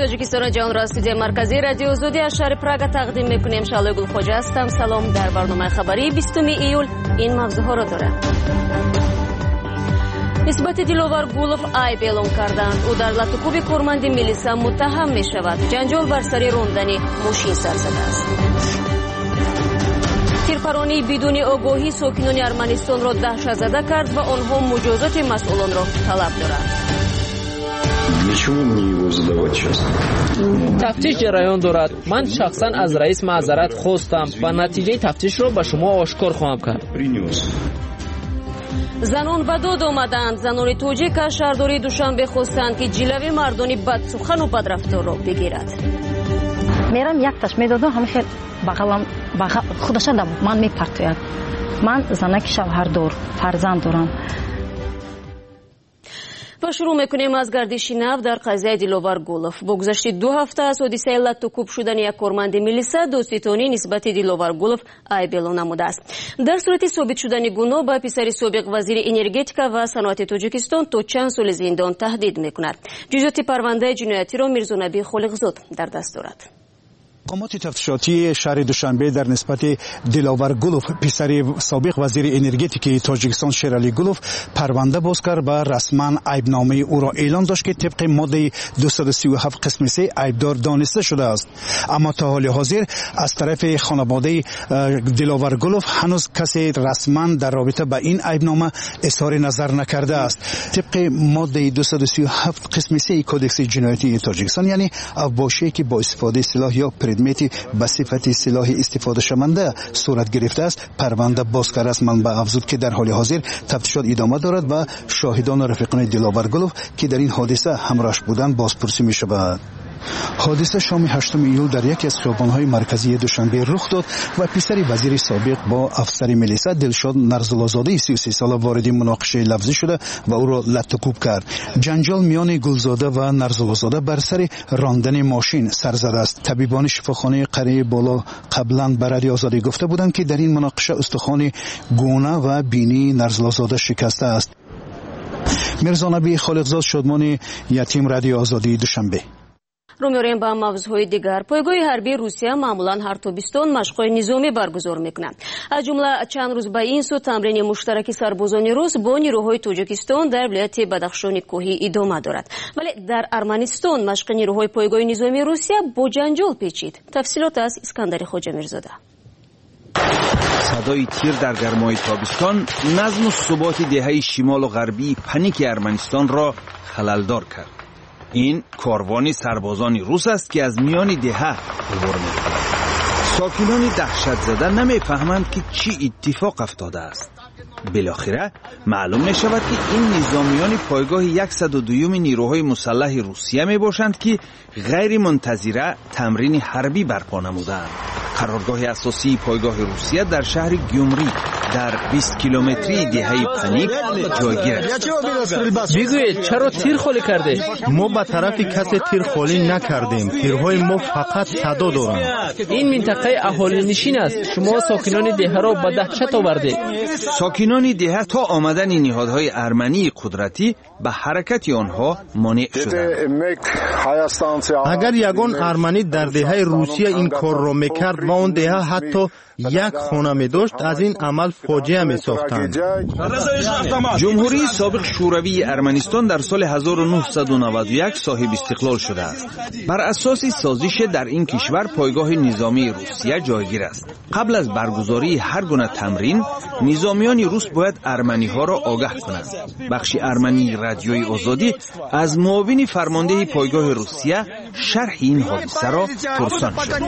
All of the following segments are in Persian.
تاجیکستان جهان را استودیو مرکزی رادیو آزادی از شهر پراگ تقدیم میکنیم. شعله گلخوجه هستم. سلام. در برنامه خبری 20 ایول این موضوع ها را دارم. نسبت دلوار گولوف عیب اعلام کردند. او در لطوکوب کورماندی میلیسا متهم می شود. جنجال بر سر راندن ماشین سر زده است. تیرپرانی بدون آگاهی ساکنان ارمنستان را دهشت زده کرد و آنها مجازات مسئولان را طلب دارند. تفتیش جریان دارد. من شخصا از رئیس معذرت خواستم و نتیجه تفتیش را به شما آشکار خواهم کرد. زنان به داد آمدند. زنان توجیک از شهرداری دوشنبه خواستند که جلوی مردانی بدسخن و بدرفتار را بگیرد. میرم یک تاش میدادم همیشه بغلم خودش دم من میپرتوید. من زنک شوهر دار فرزند دارم. و شروع میکنیم از گردش نو در قضیه دلوار گولوف. بگذشت 2 هفته از حادثه لطوکوب شدن یک کارمند میلیسا دادستانی نسبت دلوار گولوف عیب اعلام نموده است. در صورت ثابت شدن گناه به پسر سابق وزیر انرژتیکا و صنعت تاجیکستان تا چند سال زندان تهدید میکند. جزئیات پرونده جنایتی را میرزا نبی خالقزاد در دست دارد. مقامات تفتیشاتی شهر دوشنبه در نسبت دلاور گولوف پسر سابق وزیر انرژتیک تاجیکستان شیرعلی گولوف پرونده باز کرد و رسما عیبنامه او را اعلام داشت که طبق ماده 237 قسم 3 عیبدار دانسته شده است. اما تا حال حاضر از طرف خانواده دلاور گولوف هنوز کسی رسما در رابطه با این عیبنامه اظهار نظر نکرده است. طبق ماده 237 قسم 3 کدکس جنایتی تاجیکستان، یعنی اواشی که با استفاده سلاح یا پردمیتی به صفت سلاح استفاده شونده صورت گرفته است، پرونده باز کرده است. منبع افزود که در حال حاضر تفتیشات ادامه دارد و شاهدان و رفیقان دلاور گولوف که در این حادثه همراهش بودند بازپرسی می شود. حادثه شام 8 ایول در یکی از خیابان‌های مرکزی دوشنبه رخ داد و پسر وزیر سابق با افسر میلیسا دلشاد نرزلازاده 33 ساله وارد مناقشه لفظی شده و او را لطوکوب کرد. جنجال میان گلزاده و نرزلازاده بر سر راندن ماشین سر زده است. طبیبان شفاخانه قریه بالا قبلا به رادیو آزادی گفته بودند که در این مناقشه استخوان گونه و بینی نرزلازاده شکسته است. میرزا نبی خالقزاد، شادمان یتیم، رادیو آزادی دوشنبه. رو می‌ریم با موضوعهای دیگر. پایگاه حربی روسیه معمولاً هر تابستان مشق‌های نظامی برگزار می‌کند. از جمله چند روز به این سو تمرین مشترک سربازان روس با نیروهای تاجیکستان در ولایت بدخشان کوهی ادامه دارد. ولی در ارمنستان مشق نیروهای پایگاه نظامی روسیه با جنجال پیچید. تفصیلات از اسکندر خواجه میرزاده. صدای تیر در گرمای تابستان نظم و ثبات دهه شمال و غربی پنیک ارمنستان را خللدار کرد. این کاروانی سربازان روس است که از میان دهه عبور می‌کند. ساکنان دهشت زده نمی‌فهمند که چی اتفاق افتاده است. بالاخره معلوم می‌شود که این نظامیان پایگاه 102 نیروهای مسلح روسیه میباشند که غیر منتظره تمرین حربی برپا نمودند. قرارگاه اساسی پایگاه روسیه در شهر گیومری در 20 کیلومتری دهه پنیک جایگیر است. بگویید چرا تیر خالی کرده؟ ما به طرف کسی تیر خالی نکردیم. تیرهای ما فقط صدا دارند. این منطقه اهالی نشین است. شما ساکنان دهه را به دهشت آوردید. ساکنان دهه تا آمدن نهادهای ارمنی قدرتی به حرکت آنها مانع شدند. اگر یگان ارمنی در دهه روسیه این کار را میکرد و آن دهه حتی یک خانه می داشت، از این عمل فاجعه می ساختند. جمهوری سابق شوروی ارمنستان در سال 1991 صاحب استقلال شده است. بر اساس سازش در این کشور پایگاه نظامی روسیه جایگیر است. قبل از برگزاری هر گونه تمرین نظامیان روس باید ارمنی ها را آگاه کنند. بخش ارمنی رادیوی آزادی از معاون فرمانده پایگاه روسیه شرح این حادثه را پرسان شد.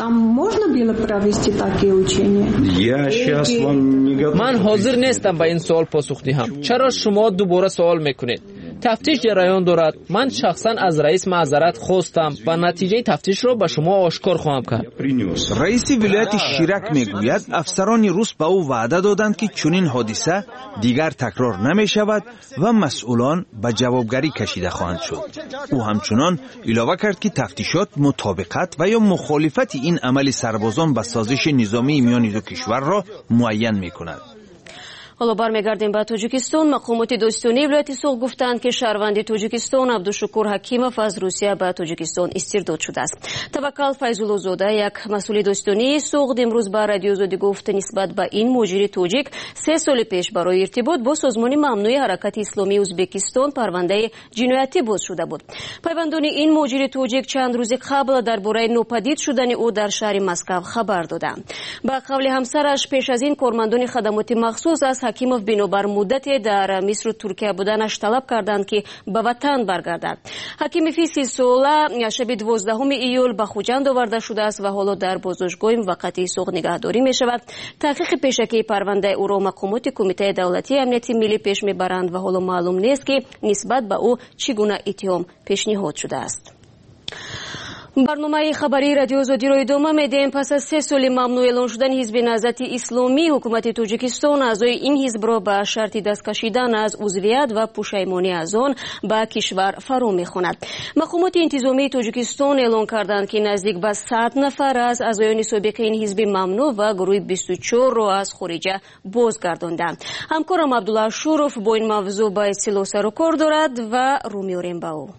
من حاضر نیستم به این سوال پاسخ دهم. چرا شما دوباره سوال میکنید؟ تفتیش جریان دارد. من شخصا از رئیس معذرت خواستم و نتیجه تفتیش را به شما آشکار خواهم کرد. رئیس ولایت شیرک میگوید افسران روس به او وعده دادند که چنین حادثه دیگر تکرار نمی شود و مسئولان به جوابگری کشیده خواهند شد. او همچنان علاوه کرد که تفتیشات مطابقت و یا مخالفت این عمل سربازان به سازش نظامی میان دو کشور را معین می کند. حالا برمیگردیم به تاجیکستان. مقامات داستانی ولایت سوغ گفتند که شهروند تاجیکستان عبدالشکور حکیمов از روسیه به تاجیکستان استرداد شده است. توکل فیض‌الله‌زاده یک مسئول داستانی سوغ امروز به رادیو آزادی گفت نسبت به این مهاجر تاجیک 3 سال پیش برای ارتباط با سازمان ممنوع حرکت اسلامی ازبکستان پرونده جنایتی باز شده بود. پیوندان این مهاجر تاجیک چند روز قبل درباره ناپدید شدن او در شهر مسکو خبر دادند. به قول همسرش پیش از این کارمندان خدمات مخصوص از حکیمов بنابر مدتی در مصر و ترکیه بودنش طلب کردند که به وطن برگردد. حکیمov 30 ساله شب 12 ایول به خوجند آورده شده است و حالا در بازداشتگاه موقتی سوغ نگهداری می شود. تحقیق پیشکی پرونده او را مقامات کمیته دولتی امنیتی ملی پیش می برند و حالا معلوم نیست که نسبت به او چگونه اتهام پیشنهاد شده است. برنامه خبری رادیو آزادی را ادامه میدیم. پس از 3 سال ممنوع اعلان شدن حزب نهضت اسلامی، حکومت تاجیکستان اعضای این حزب را به شرط دست کشیدن از عضویت و پشیمانی از آن به کشور فرا میخواند. مقامات انتظامی تاجیکستان اعلان کردند که نزدیک به 100 نفر از اعضایان سابق این حزب ممنوع و گروه 24 را از خارجه بازگرداندند. همکارم عبدالله شوروف با این موضوع با اطلاع سر و کار دارد و رو میاریم به او.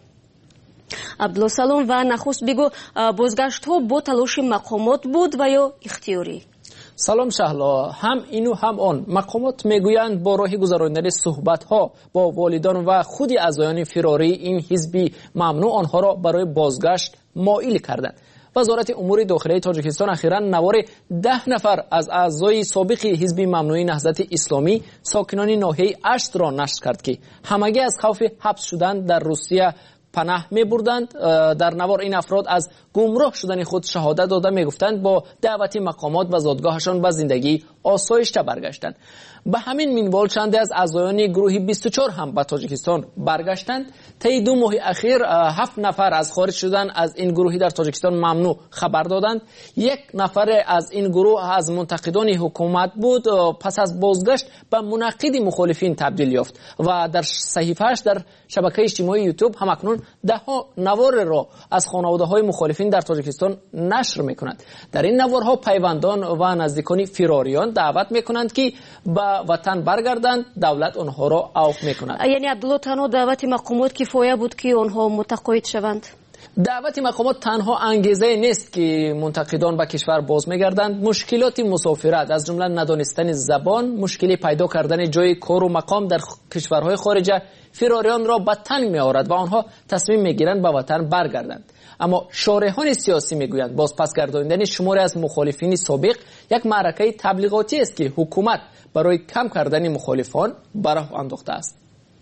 عبدالله سلام و نخست بگو بازگشت ها با تلاش مقامات بود و یا اختیاری؟ سلام شهلا، هم اینو هم آن. مقامات میگویند با راه گذراندن صحبت ها با والدان و خود اعضایان فراری این حزب ممنوع آنها را برای بازگشت مائل کردند. وزارت امور داخلی تاجیکستان اخیراً نوار 10 نفر از اعضای سابق حزب ممنوع نهضت اسلامی ساکنان ناحیه اشت را نشر کرد که همگی از خوف حبس شدن در روسیه پناه می بردند. در نوار این افراد از گمراه شدن خود شهادت داده می گفتند با دعوت مقامات و زادگاهشان به زندگی آسایشته برگشتند. به همین منوال چند از اعضایان گروه 24 هم به تاجیکستان برگشتند. طی 2 ماه اخیر 7 نفر از خارج شدن از این گروهی در تاجیکستان ممنوع خبر دادند. 1 نفر از این گروه از منتقدان حکومت بود، پس از بازگشت به منقد مخالفین تبدیل یافت و در صحیفه‌اش در شبکه اجتماعی یوتیوب همکنون 10 نوار را از خانواده‌های مخالفین در تاجیکستان نشر می‌کند. در این نوارها پیوندان و نزدیکان فراریان دعوت می‌کنند که به وطن برگردند، دولت آنها را عفو می‌کند. یعنی عبدالله تنها دعوت مقامات کفایه بود که آنها متقاعد شوند؟ دعوت مقامات تنها انگیزه نیست که منتقدان به کشور باز میگردند. مشکلات مسافرت از جمله ندانستن زبان، مشکلی پیدا کردن جای کار و مقام در کشورهای خارجه فراریان را به تنگ می‌آورد و آنها تصمیم میگیرند به وطن برگردند. اما شارحان سیاسی میگویند بازپس گرداندن شماری از مخالفین سابق یک معرکه تبلیغاتی است که حکومت برای کم کردن مخالفان به راه انداخته است.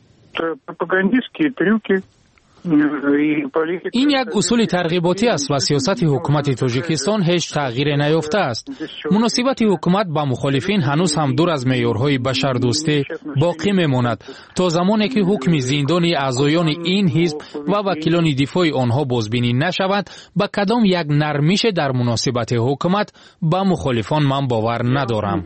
این یک اصول ترغیباتی است و سیاست حکومت تاجیکستان هیچ تغییر نیافته است. مناسبت حکومت با مخالفین هنوز هم دور از معیارهای بشردوستی باقی میماند تا زمانی که حکم زندانی اعضایان این حزب و وکیلان دفاع آنها بازبینی نشود، به کدام یک نرمیش در مناسبت حکومت با مخالفان من باور ندارم.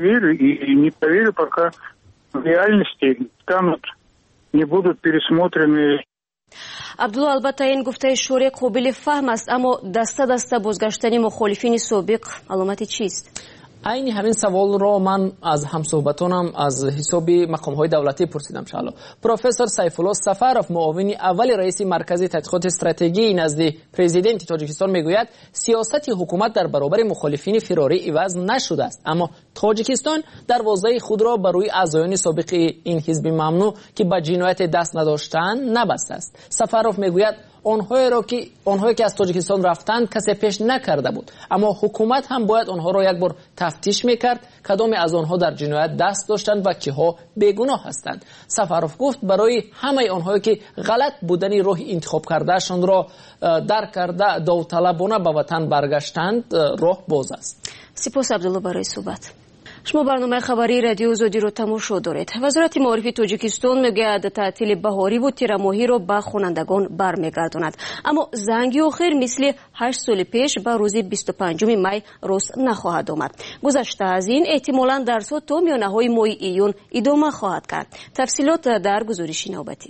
عبدالله البته این گفته شوری قابل فهم است، اما دسته بازگشتن مخالفین سابق علامت چیست؟ عین همین سوال را من از همصحبتانم از حساب مقام‌های دولتی پرسیدم. شالا پروفسور سیفالله سفروف معاون اول رئیس مرکز تحقیقات استراتژی نزد پرزیدنت تاجیکستان میگوید سیاست حکومت در برابر مخالفین فراری عوض نشده است، اما تاجیکستان دروازه خود را برای اعضایان سابق این حزب ممنوع که به جنایت دست نداشتند نبسته است. سفروف میگوید آنهایی که از تاجیکستان رفتند کسی پیش نکرده بود، اما حکومت هم باید آنها را یک بار تفتیش میکرد کدام از آنها در جنایت دست داشتند و کیها بیگناه هستند. سفروف گفت برای همه آنهایی که غلط بودن راه انتخاب کردهشان را درک کرده داوطلبانه به وطن برگشتند راه باز است. سپاس عبدالله برای صحبت. شما برنامه خبری رادیو آزادی رو تماشا دارید. وزارت معارف تاجیکستان میگوید تعطیل بهاری و تیر ماهی را به خوانندگان برمیگرداند، اما زنگ آخر مثل 8 سال پیش به روز 25 می راست نخواهد آمد. گذشته از این احتمالاً درس‌ها تا میانه‌های ماه ایون ادامه خواهد کرد. تفصیلات در گزارش نوبتی.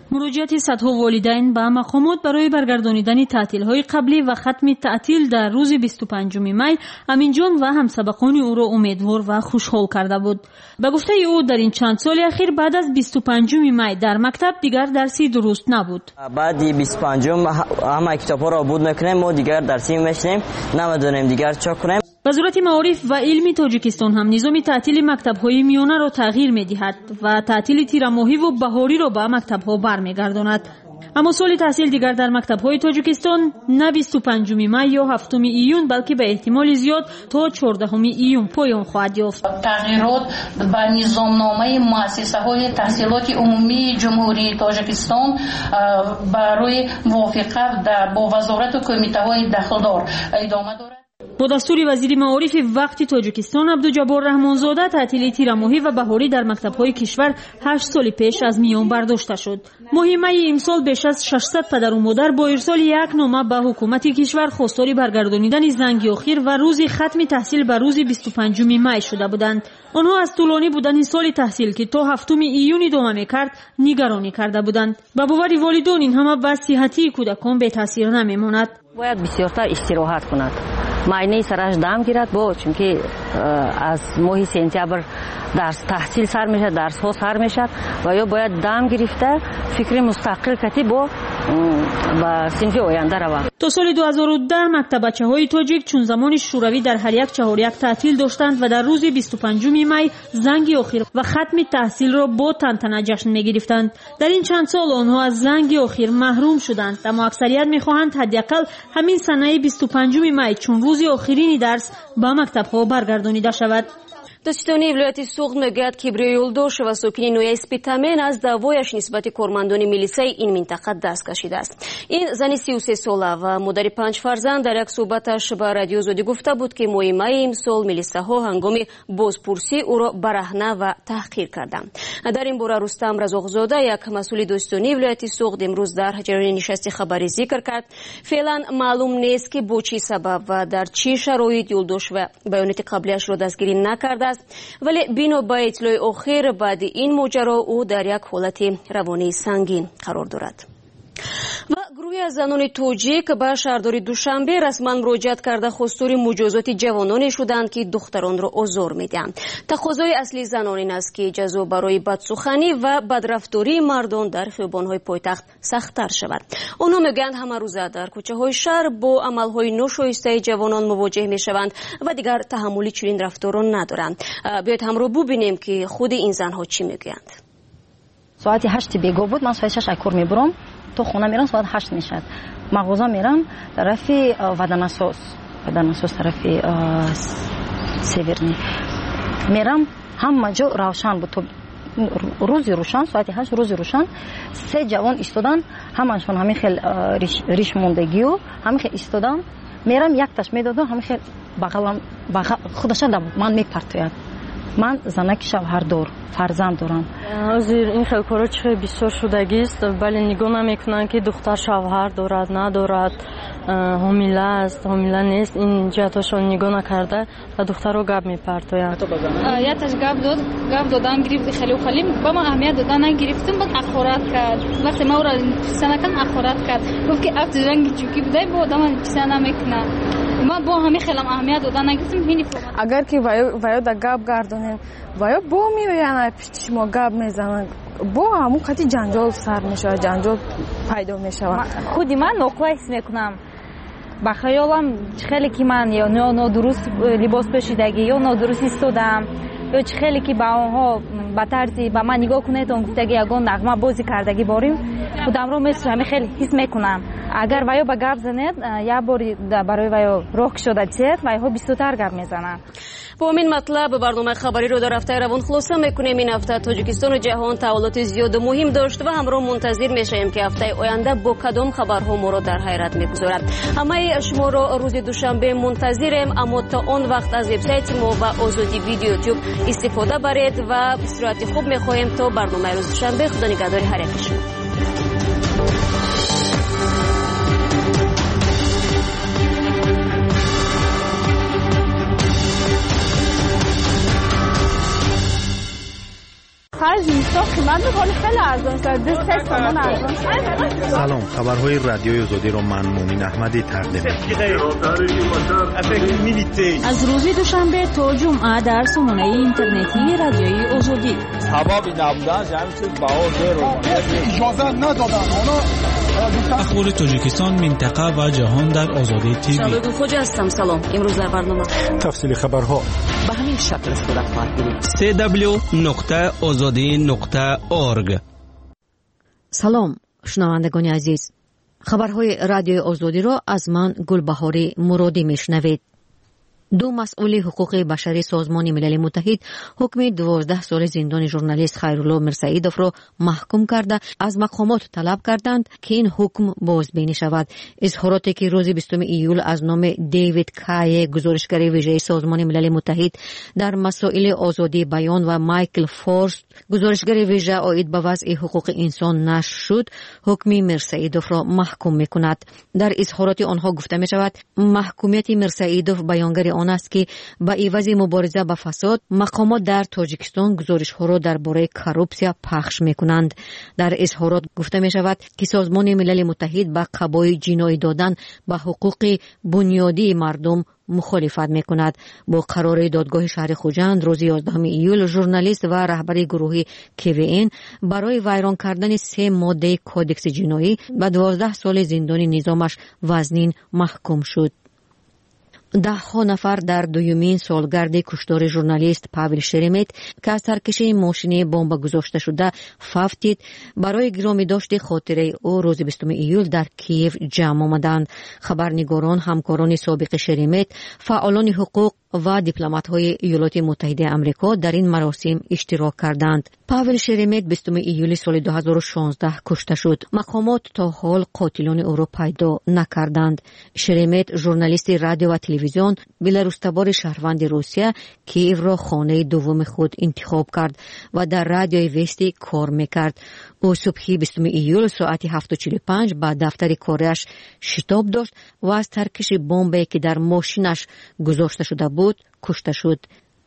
مراجعت صدها والدین به مقامات برای برگردانیدن تعطیل‌های قبلی و ختم تعطیل در روز 25 می امینجان و همسبقان او را امیدوار و خوشحال کرده بود. به گفته او در این چند سال اخیر بعد از 25 می در مکتب دیگر درسی درست نبود. بعد 25 همه کتاب‌ها را بود میکنیم و دیگر درسی میشنیم، نمیدونیم دیگر چه کنیم. وزارت معارف و علم تاجیکستان هم نظام تعطیل مکتب‌های میانه را تغییر می‌دهد و تعطیل تیر ماهی و بهاری را به مکتب‌ها برمیگرداند. اما سال تحصیل دیگر در مکتب‌های تاجیکستان نه 25 می یا 7 ایون بلکه به احتمال زیاد تا 14 ایون پایان خواهد یافت. تغییرات به نظامنامه مؤسسه‌های تحصیلات عمومی جمهوری تاجیکستان برای موافقت با وزارت و کمیته‌های داخلدار ادامه دارد. با دستور وزیر معارف وقت تاجیکستان عبدالجبار رحمانزاده تعطیل تیر ماهی و بهاری در مکتب‌های کشور 8 سال پیش از میان برداشته شد. ماه می امسال بیش از 600 پدر و مادر با ارسال یک نامه به حکومت کشور خواستار برگردانیدن زنگ اخیر و روز ختم تحصیل به روز 25 می شده بودند. آنها از طولانی بودن سال تحصیل که تا 7 ایون ادامه می‌کرد نگرانی کرده بودند. به باور والدین این همه به صحتی کودکان بی تاثیر نمی‌ماند. باید بسیارتر استراحت کند. معاینه سرش دم گیرد چون که از ماه سپتامبر درس تحصیل سر میشه، درس ها سر میشه و یا باید دم گرفته فکر مستقل کتی با صنف آینده رود. تا سال 2010 مکتب بچه‌های تاجیک چون زمان شوروی در هر یک 4 تعطیل داشتند و در روز 25 می زنگ آخر و ختم تحصیل را با تنتنه جشن می‌گرفتند. در این چند سال آنها از زنگ آخر محروم شدند، اما اکثریت می‌خواهند حداقل همین سنه 25 می چون روز آخرین درس به مکتب‌ها برگردانیده شود. دستانی ولایت سوغد میگوید که کبریا یولدوش و ساکنین نوی اسپیتامن از دعوایش نسبت کارمندان میلیسای این منطقه دست کشیده است. این زن 33 ساله و مادر 5 فرزند در یک صحبتش به رادیو زودی گفته بود که ماه می امسال میلیساها هنگام بازپرسی او را برهنه و تحقیر کردند. در این باره رستم رزاقزاده یک مسئول دستانی ولایت سوغد امروز در جریان نشست خبری ذکر کرد فعلا معلوم نیست که با چه سبب و در چه شرایط یولدوش و بیانات قبلیش را دستگیری نکرده است، ولی بنا به اطلاع آخر بعد این ماجرا او در یک حالت روانی سنگین قرار دارد. و گروهی از زنان توجیک به شهرداری دوشنبه رسما مراجعت کرده خواستار مجازات جوانانی شدند که دختران را آزار میدهند. تقاضای اصلی زنان این است که جزا برای بدسخنی و بدرفتاری مردان در خیابان‌های پایتخت سخت‌تر شود. آنها میگویند همه روزه در کوچه‌های شهر با عمل‌های ناشایسته جوانان مواجه میشوند و دیگر تحمل چنین رفتاران ندارند. بیایید همراه ببینیم که خود این زنها چی میگویند. ساعت 8 بیگاه بود، من ساعت 6 کار میبرم تو خونه میرم، ساعت 8 میشد مغازه میرم طرف ودناسوس طرف سیورنی میرم، همه جا روشن بود، روزی روشن، ساعت 8 روزی روشن. 3 جوان ایستادن، همشون همین خیلی ریش موندگی و همین خیلی ایستادن. میرم یک تاش میدادم، همین خیلی بغلم خودشان من میپرتوید. من زنک شوهر دار فرزند دارم. حاضر این خیلی کارا چه بسیار شدگی است، ولی نگاه نمیکنن که دختر شوهر دارد ندارد، حامله است حامله نیست، این جهتاشون نگاه نکرده و دختر رو گپ میپرتویند. یتش گپ دادن گرفت خیلی با ما اهمیت دادن نگرفتیم، بعد اخورت کرد. وقتی ما را سنکن اخورت کرد گفت که افت رنگ چوکی بده با آدم چیزا نمیکنه. ما با همین خیلی اهمیت دادن نگرفتیم. هینی اگر که وایو دا گپ گردونن وایو با میویان پیش ما گپ میزنن، با همون خاطی جنجال سر میشه، جنجال پیدا میشه. خودی من نقوه حس میکنم، با خیالم خیلی که من یا نادرست لباس پوشیدگی یا نادرست ایستادم یا خیلی که با اونها با طرزی با من نگاه کنه تا گفتگی یگان نغمه بازی کردگی باریم خودم رو مثل همه خیلی حس میکنم. اگر وایو با گپ زنید یا باری برای وایو رخ شده چیت وایو بیشتر گپ میزنن. با این مطلب برنامه خبری رو در هفته روان خلاصه میکنیم. این هفته تاجیکستان و جهان تحولات زیاد و مهم داشت و همراه منتظر میشیم که هفته آینده با کدام خبرها ما رو در حیرت میگذارد. همه شما رو روز دوشنبه منتظریم، اما تا آن وقت از وبسایت ما و آزادی ویدیو یوتیوب استفاده برید و استراحت خوب میخواهیم تا برنامه روز دوشنبه. خدا نگهدار هر یک شما. خرج تا قیمت ولی خیلی ارزان شده 23 تومان ارزان. سلام، خبرهای رادیوی آزادی را من مومن احمدی تقدیم می‌کنم. از روز دوشنبه تا جمعه در سامانه اینترنتی رادیوی آزادی. سبب نبودن جمعیت باور اجازه ندادن. اخبار تاجیکستان، منطقه و جهان در آزادی تیوی. شباب خوش هستم. سلام. امروز در برنامه تفصیل خبرها به همین شکل صورت خواهد گرفت. www.azadi.org. سلام شنوندگان عزیز، خبرهای رادیوی آزادی را از من گلبهاری مرادی میشنوید. دو مسئول حقوق بشری سازمان ملل متحد حکم 12 سال زندان ژورنالیست خیرالله میرسعیدوف را محکوم کرده از مقامات طلب کردند که این حکم بازبینی شود. اظهاراتی که روز 20 ایول از نام دیوید کای، گزارشگر ویژه سازمان ملل متحد در مسائل آزادی بیان، و مایکل فورست، گزارشگر ویژه عاید به وضع حقوق انسان نشر شد، حکم میرسعیدوف را محکوم میکند. در اظهارات آنها گفته می شود محکومیت میرسعیدوف بیانگر آن است که با عوض مبارزه با فساد، مقامات در تاجیکستان گزارش‌ها را درباره کورپسیا پخش می‌کنند. در اظهارات گفته می‌شود که سازمان ملل متحد با قبای جنایی دادن به حقوق بنیادی مردم مخالفت می‌کند. با قرار دادگاه شهر خوجند روز 11 ایول، ژورنالیست و رهبر گروه KVN برای ویران کردن 3 ماده کودکس جنایی به 12 سال زندان نظامش وزنین محکوم شد. 10 نفر در دومین سالگرد کشتار ژورنالیست پاول شرمت که از سرکشی ماشین بمب گذاشته شده ففتید برای گرامی داشت خاطره او روز 20 ایول در کیف جمع آمدند. خبرنگاران، همکاران سابق شرمت، فعالان حقوق و دیپلمات‌های ایالات متحده آمریکا در این مراسم اشتراک کردند. پاول شرمت 20 ایول سال 2016 کشته شد. مقامات تا حال قاتلان او را پیدا نکردند. شرمت، ژورنالیست رادیو و تلویزیون، بلاروس‌تبار شهروند روسیه، کیف را خانه دوم خود انتخاب کرد و در رادیوی وستی کار میکرد. او صبح 20 ایول ساعت 7:45 با دفتر کارش شتاب داشت و از ترکش بمبی که در ماشینش گذاشته شده بود کشته شد.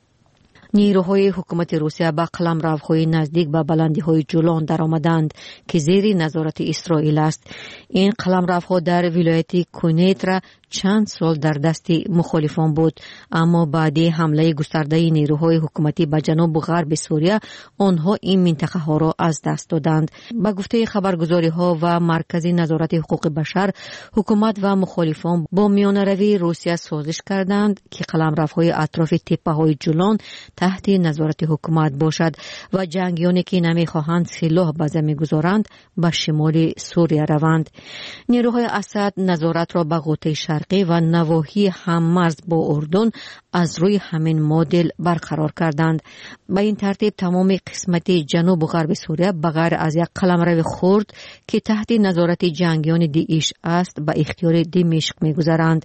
نیروهای حکومت روسیه با قلمروهای نزدیک به بلندی‌های جولان درآمدند که زیر نظارت اسرائیل است. این قلمروها در ولایت کونیترا چند سال در دست مخالفان بود، اما بعد حمله گسترده نیروهای حکومتی به جنوب و غرب سوریه آنها این منطقه ها را از دست دادند. به گفته خبرگزاری ها و مرکز نظارت حقوق بشر، حکومت و مخالفان با میانروی روسیه سازش کردند که قلمروهای اطراف تپه های جولان تحت نظارت حکومت باشد و جنگیانی که نمیخواهند سلاح به زمین گذارند به شمال سوریه روند. نیروهای اسد نظارت را به غوطه شرقی و نواحی هممرز با اردن از روی همین مدل برقرار کردند. به این ترتیب تمام قسمت جنوب و غرب سوریه بغیر از یک قلمرو خرد که تحت نظارت جنگیان داعش است به اختیار دمشق می‌گذارند.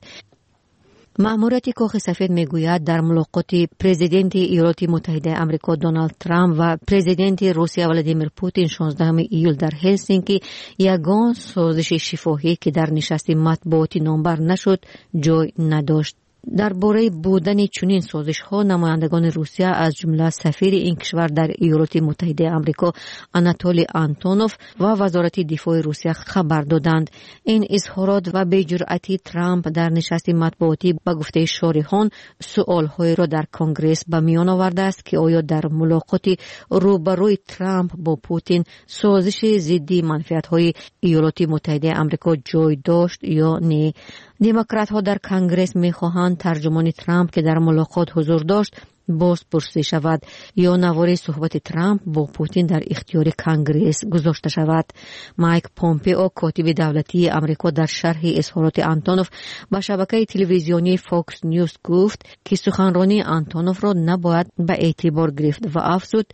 مأموریت کاخ سفید میگوید در ملاقات پرزیدنت ایالات متحده آمریکا دونالد ترامپ و پرزیدنت روسیه ولادیمیر پوتین 16 ایول در هلسینکی یگان سازش شفاهی که در نشست مطبوعاتی نامبر نشد جای نداشت. درباره بودن چنین سازش‌ها نمایندگان روسیه از جمله سفیر این کشور در ایالات متحده آمریکا آناتولی آنتونوف و وزارت دفاع روسیه خبر دادند. این اظهارات و بی‌جرأتی ترامپ در نشست مطبوعاتی به گفته شارحان سوال‌های را در کنگره به میان آورده است که آیا در ملاقات روبروی ترامپ با پوتین سازش ضد منفعت‌های ایالات متحده آمریکا جای داشت یا نه. دموکرات ها در کنگره می‌خواهند ترجمان ترامپ که در ملاقات حضور داشت بازپرسی شود یا نوار صحبت ترامپ با پوتین در اختیار کنگره گذاشته شود. مایک پومپئو کاتب دولتی آمریکا در شرح اظهارات آنتونوف به شبکه تلویزیونی فاکس نیوز گفت که سخنرانی آنتونوف را نباید به اعتبار گرفت و افزود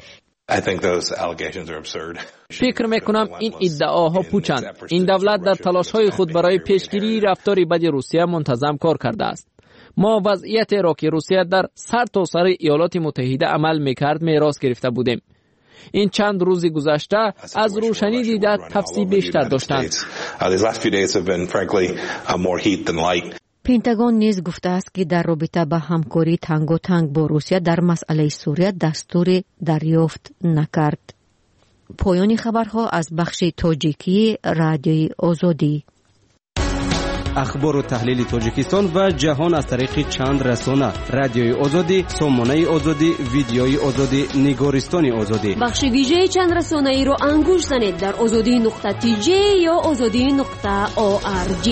فکر میکنم این ادعاها پوچند. این دولت در تلاش‌های خود برای پیشگیری رفتار بد روسیه منتظم کار کرده است. ما وضعیت را که روسیه در سرتاسر ایالات متحده عمل میکرد میراث گرفته بودیم. این چند روز گذشته از روشنی دیده تفصیل بیشتر داشتند. پنتاگون نیز گفته است که در رابطه با همکاری تنگاتنگ با روسیه در مسئله سوریه دستور دریافت نکرد. پایان خبرها از بخش تاجیکی رادیوی آزادی. اخبار و تحلیل تاجیکستان و جهان از طریق چند رسانه: رادیوی آزادی، سامانه آزادی، ویدیوی آزادی، نگارستان آزادی. بخش ویژه چند رسانه ای رو انگوش زنید در azadi.tj یا azadi.org.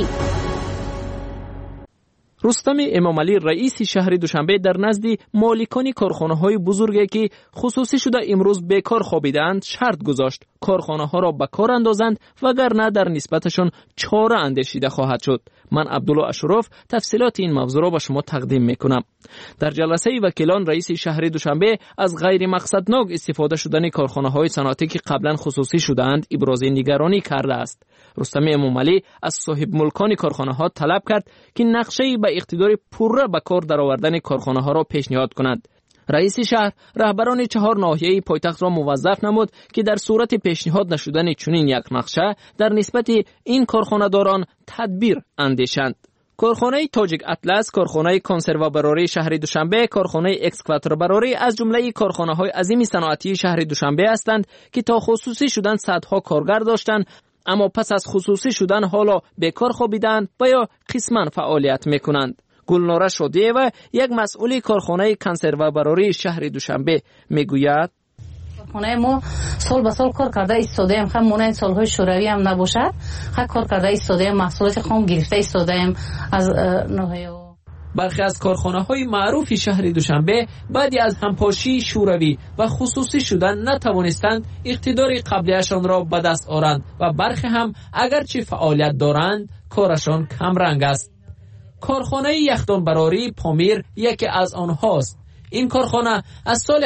رستم امامعلی رئیس شهر دوشنبه در نزد مالکان کارخانه‌های بزرگی که خصوصی شده امروز بیکار خوابیدند شرط گذاشت کارخانه‌ها را به کار اندازند وگرنه در نسبتشان چاره اندیشیده خواهد شد. من عبدالله اشرف تفصیلات این موضوع را به شما تقدیم میکنم. در جلسه وکیلان رئیس شهر دوشنبه از غیر مقصدناک استفاده شدن کارخانه‌های صنعتی که قبلا خصوصی شدند ابراز نگرانی کرده است. رستم امامعلی از صاحب ملکان کارخانه‌ها طلب کرد که نقشه‌ای به اقتدار پوره به کار درآوردن کارخانه‌ها را پیشنهاد کنند. رئیس شهر رهبران 4 ناحیه پایتخت را موظف نمود که در صورت پیشنهاد نشدن چنین یک نقشه در نسبت این کارخانه‌داران تدبیر اندیشند. کارخانه تاجیک اطلس، کارخانه کنسرو براری شهر دوشنبه، کارخانه اکسکواتور براری از جمله کارخانه‌های عظیم صنعتی شهر دوشنبه هستند که تا خصوصی شدن صدها کارگر داشتند اما پس از خصوصی شدن حالا بیکار خوابیدند و یا قسماً فعالیت میکنند. گلناره شادی‌یوه یک مسئول کارخانه کنسرو براری شهر دوشنبه میگوید کارخانه ما سال به سال کار کرده ایستاده ایم، خب مانند سالهای شوروی هم نباشد، خب کار کرده ایستاده ایم، محصولات خام گرفته ایستاده ایم از ناحیه. برخی از کارخانه‌های معروف شهر دوشنبه بعدی از همپاشی شوروی و خصوصی شدن نتوانستند اقتدار قبلیشان را به دست آورند و برخی هم اگرچه فعالیت دارند کارشان کم رنگ است. کارخانه یخدان براری پامیر یکی از آنهاست. این کارخانه از سال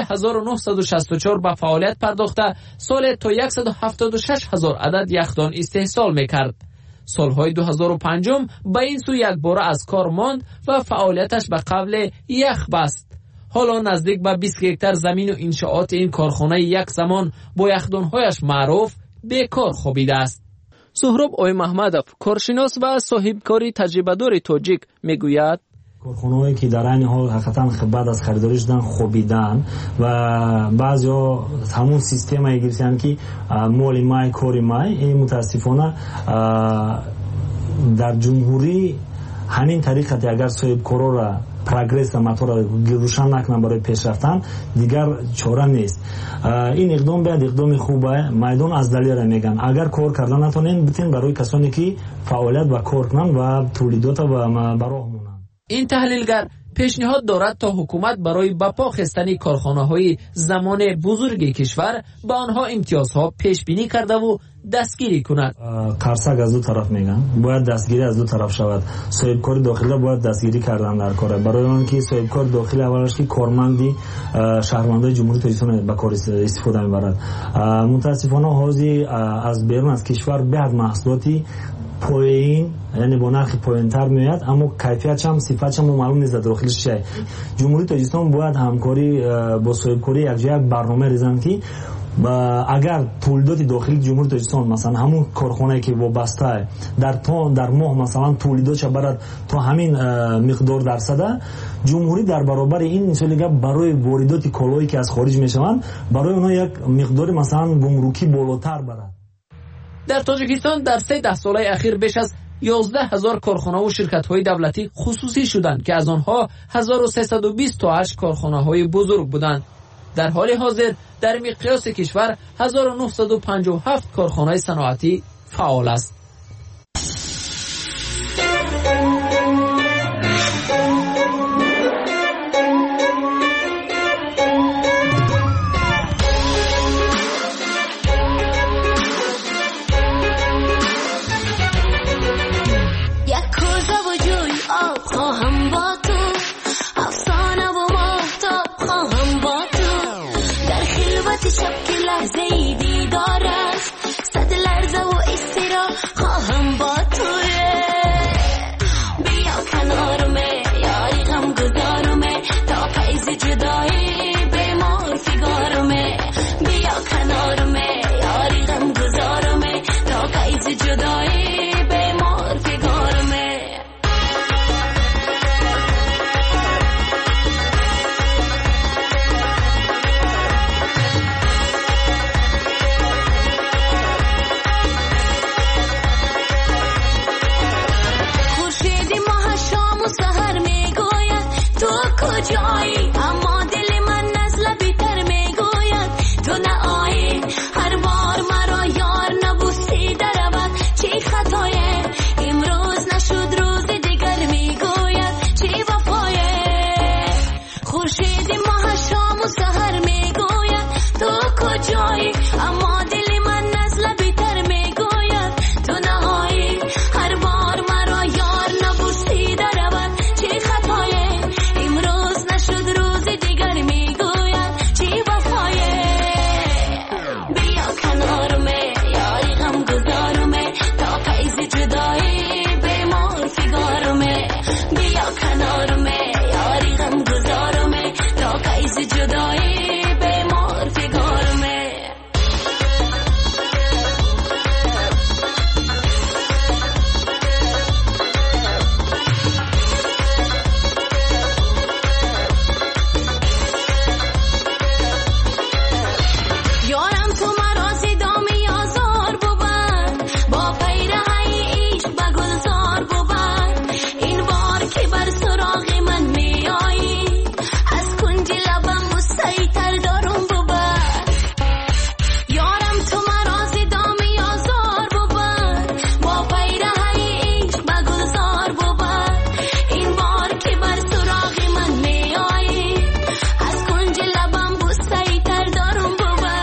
1964 به فعالیت پرداخته سال تا 176,000 عدد یخدان استحصال میکرد. سالهای 2005 به این سو یک بار از کار ماند و فعالیتش به قبل یخ بست. حالا نزدیک به 20 هکتار زمین و انشاءات این کارخانه یک زمان با یخدانهایش معروف بیکار خوابیده است. سهراب آی محمدов کارشناس و صاحب کاری تجربه دار تاجیک میگوید کارخانه‌هایی که در این حال حقیقتاً بعد از خریداری شدن خوابیدن و بعضیا همون سیستم گرفتن که مال مای کاری مای، این متاسفانه در جمهوری همین طریقت اگر صاحب کارا را پروگرس موتور را روشن نکنن برای پیش رفتن دیگر چاره نیست. این اقدام باید اقدام خوبه. میدان از دلیل را میگن اگر کار کردن نتونین بتین برای کسانی که فعالیت و کار کنن و تولیدات و براه مونن. این تحلیلگر پیشنهاد دارد تا حکومت برای بپا خستن کارخانه‌های زمان بزرگ کشور به آنها امتیازها پیش بینی کرده و دستگیری کند. قرصک از دو طرف میگن باید دستگیری از دو طرف شود. صاحب کار داخلی باید دستگیری کردن در کار برای اون که صاحب کار داخلی اولش که کارمندی شهروندای جمهوری تاجیکستان به کار استفاده میبرد. متاسفانه حاضی از بیرون از کشور بعد محصولاتی پایین یعنی با نرخ پایین‌تر میاد اما کیفیتش هم صفاتش هم معلوم نیست داخلش چیه. جمهوری تاجیکستان باید همکاری با صاحبکاری یک جای برنامه ریزن که اگر تولیدات داخلی جمهوری تاجیکستان مثلا همون کارخانه‌ای که وابسته در ماه مثلا تولیداتش برد تا همین مقدار درصد، جمهوری در برابر این مثلا برای واردات کالایی که از خارج میشوند برای اونها یک مقدار مثلا گمرکی بالاتر برد. در تاجیکستان در 3 ساله اخیر بیش از 11,000 کارخانه و شرکت‌های دولتی خصوصی شدند که از آنها 1328 کارخانه‌های بزرگ بودند. در حال حاضر در مقیاس کشور 1957 کارخانه صنعتی فعال است. کجایی اما دل من نزل بیتر میگوید تو نهایی هر بار مرا یار نبوسی درود چی خطایه امروز نشد روز دیگر میگوید چی وفایه خورشید ماه شام و سحر میگوید تو کجایی اما دل من نزل بیتر میگوید تو نهایی هر بار مرا یار نبوسی درود چی خطایه امروز نشد روز دیگر میگوید چی وفایه بیا کنارمه یاری غم گذارمه تا قیز جدایی بیمار فیگارمه بیا کنارمه یاری غم گذارمه تا قیز جدایی بیمار فیگارمه یارم تو مرا زدامی آزار ببر با پیرهی ایش به گلزار ببر این بار که بر سراغ من می آیی از کنج لبم مسیطر دارم ببر یارم تو مرا زدامی آزار ببر با پیرهی ایش به گلزار ببر این بار که بر سراغ من می آیی از کنج لبم مسیطر دارم ببر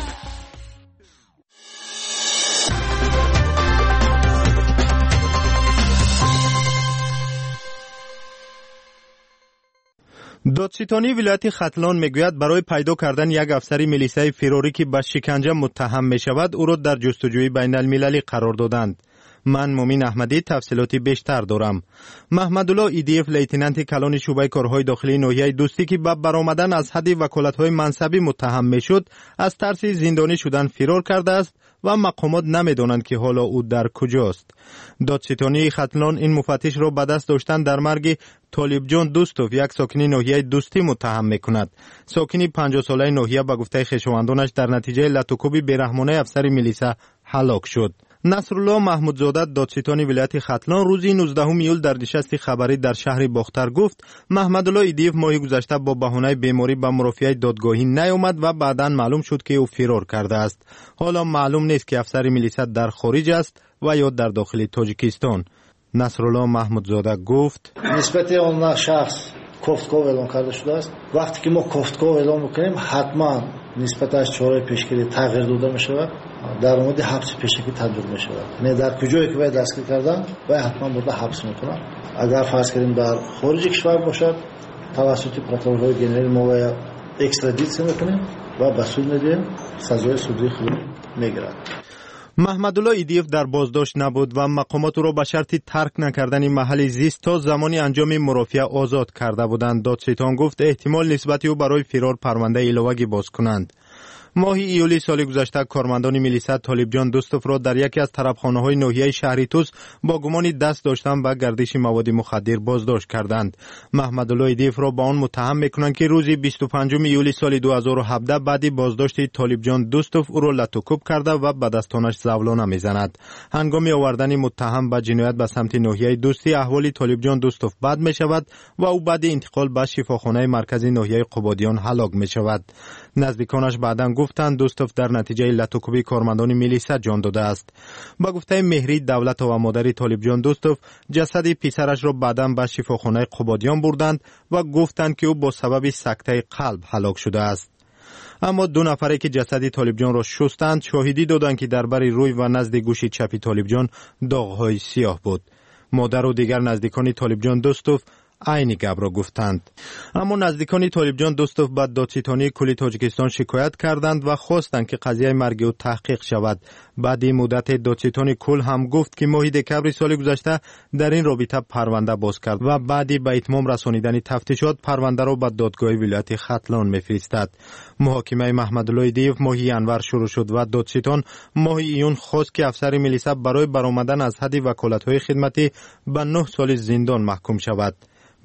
دادستانی ولایت ختلان میگوید برای پیدا کردن یک افسر میلیسای فیروری که به شکنجه متهم می شود او را در جستجوی بین المللی قرار دادند. من مومین احمدی تفصیلاتی بیشتر دارم. محمدالله ایدیف لیتنانت کلان شعبه کارهای داخلی ناحیه دوستی که به برآمدن از حد وکالت‌های منصبی متهم میشد از ترس زندانی شدن فرار کرده است و مقامات نمیدانند که حالا او در کجاست. دادستانی ختلان این مفتش را به دست داشتن در مرگ طالب جان دوستوف یک ساکن ناحیه دوستی متهم میکند. ساکن 50 ساله ناحیه به گفته خویشاوندانش در نتیجه لطوکوب بیرحمانه افسر میلیسا هلاک شد. نصرالله محمودزاده دادستان ولایت ختلان روزی 19 ایول در نشست خبری در شهر باختر گفت محمدالله ایدیف ماه گذشته با بهانه بیماری به مرافعه دادگاهی نیامد و بعداً معلوم شد که او فرار کرده است. حالا معلوم نیست که افسر میلیسا در خارج است و یا در داخل تاجیکستان. نصرالله محمودزاده گفت نسبت اون شخص کوفتکو اعلام کرده شده است. وقتی که ما کوفتکو اعلام میکنیم حتما نسبتش چاره پیشگیری تغییر داده می شود، در مورد حبس پیشگیری تدبیر می شود. نه در کجایی که باید دستگیر کردن باید حتما برده حبس میکنن. اگر فرض کنیم در خارج کشور باشد توسط پروتکل‌های جنرال ما باید اکسترادیسیون میکنیم و به سود میدیم، سزای سودی خود میگیرد. محمدالله ایدیف در بازداشت نبود و مقامات او را به شرط ترک نکردن محل زیست تا زمانی انجام مرافعه آزاد کرده بودند. دادستان گفت احتمال نسبت او برای فرار پرونده علاوه باز کنند. ماه ایولی سال گذشته کارمندان میلیسا طالب جان دوستوف را در یکی از طرفخانه‌های ناحیه شهر توس با گمان دست داشتن به گردش مواد مخدر بازداشت کردند. محمدالله ایدیف را با آن متهم میکنند که روز 25 ایولی سال 2017 بعد بازداشت طالب جان دوستوف او را لطوکوب کرده و به دستانش زولانه میزند. هنگام آوردن متهم به جنایت به سمت ناحیه دوستی احوال طالب جان دوستوف بد می شود و او بعد انتقال به شفاخانه مرکزی ناحیه قبادیان هلاک می شود. نزدیکانش بعداً گفتند دوستوف در نتیجه لطوکوبی کارمندان میلیسا جان داده است. با گفته مهری دولت و مادر طالب جان دوستوف جسد پسرش را بعداً به شفاخانه قبادیان بردند و گفتند که او با سبب سکته قلب هلاک شده است. اما دو نفری که جسد طالب جان را شستند شاهدی دادند که در بر روی و نزد گوش چپ طالب جان داغ‌های سیاه بود. مادر و دیگر نزدیکان طالب جان دوستوف عین گپ را گفتند. اما نزدیکان طالب جان دوستوف به دادستانی کل تاجیکستان شکایت کردند و خواستند که قضیه مرگ او تحقیق شود. بعد مدت دادستانی کل هم گفت که ماه دکبر سال گذشته در این رابطه پرونده باز کرد و بعد به اتمام رسانیدن تفتیشات پرونده را به دادگاه ولایت ختلان میفرستد. محاکمه محمدالله ایدیف ماه ینور شروع شد و دادستان ماه ایون خواست که افسر میلیسا برای برآمدن از حد وکالت‌های خدمتی به 9 سال زندان محکوم شود.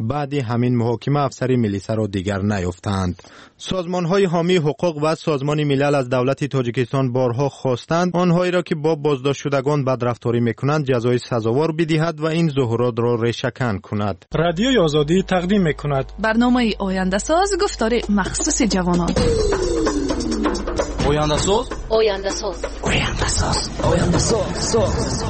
بعد همین محاکمه افسری میلیسا را دیگر نیافتند. سازمان‌های حامی حقوق و سازمان ملل از دولت تاجیکستان بارها خواستند آنهایی را که با بازداشت شدگان بدرفتاری میکنند جزای سزاوار بدهد و این ظهورات را ریشه‌کن کند. رادیوی آزادی تقدیم میکند برنامه آینده ساز گفتار مخصوص جوانان. آینده ساز، آینده ساز، آینده ساز، آینده ساز.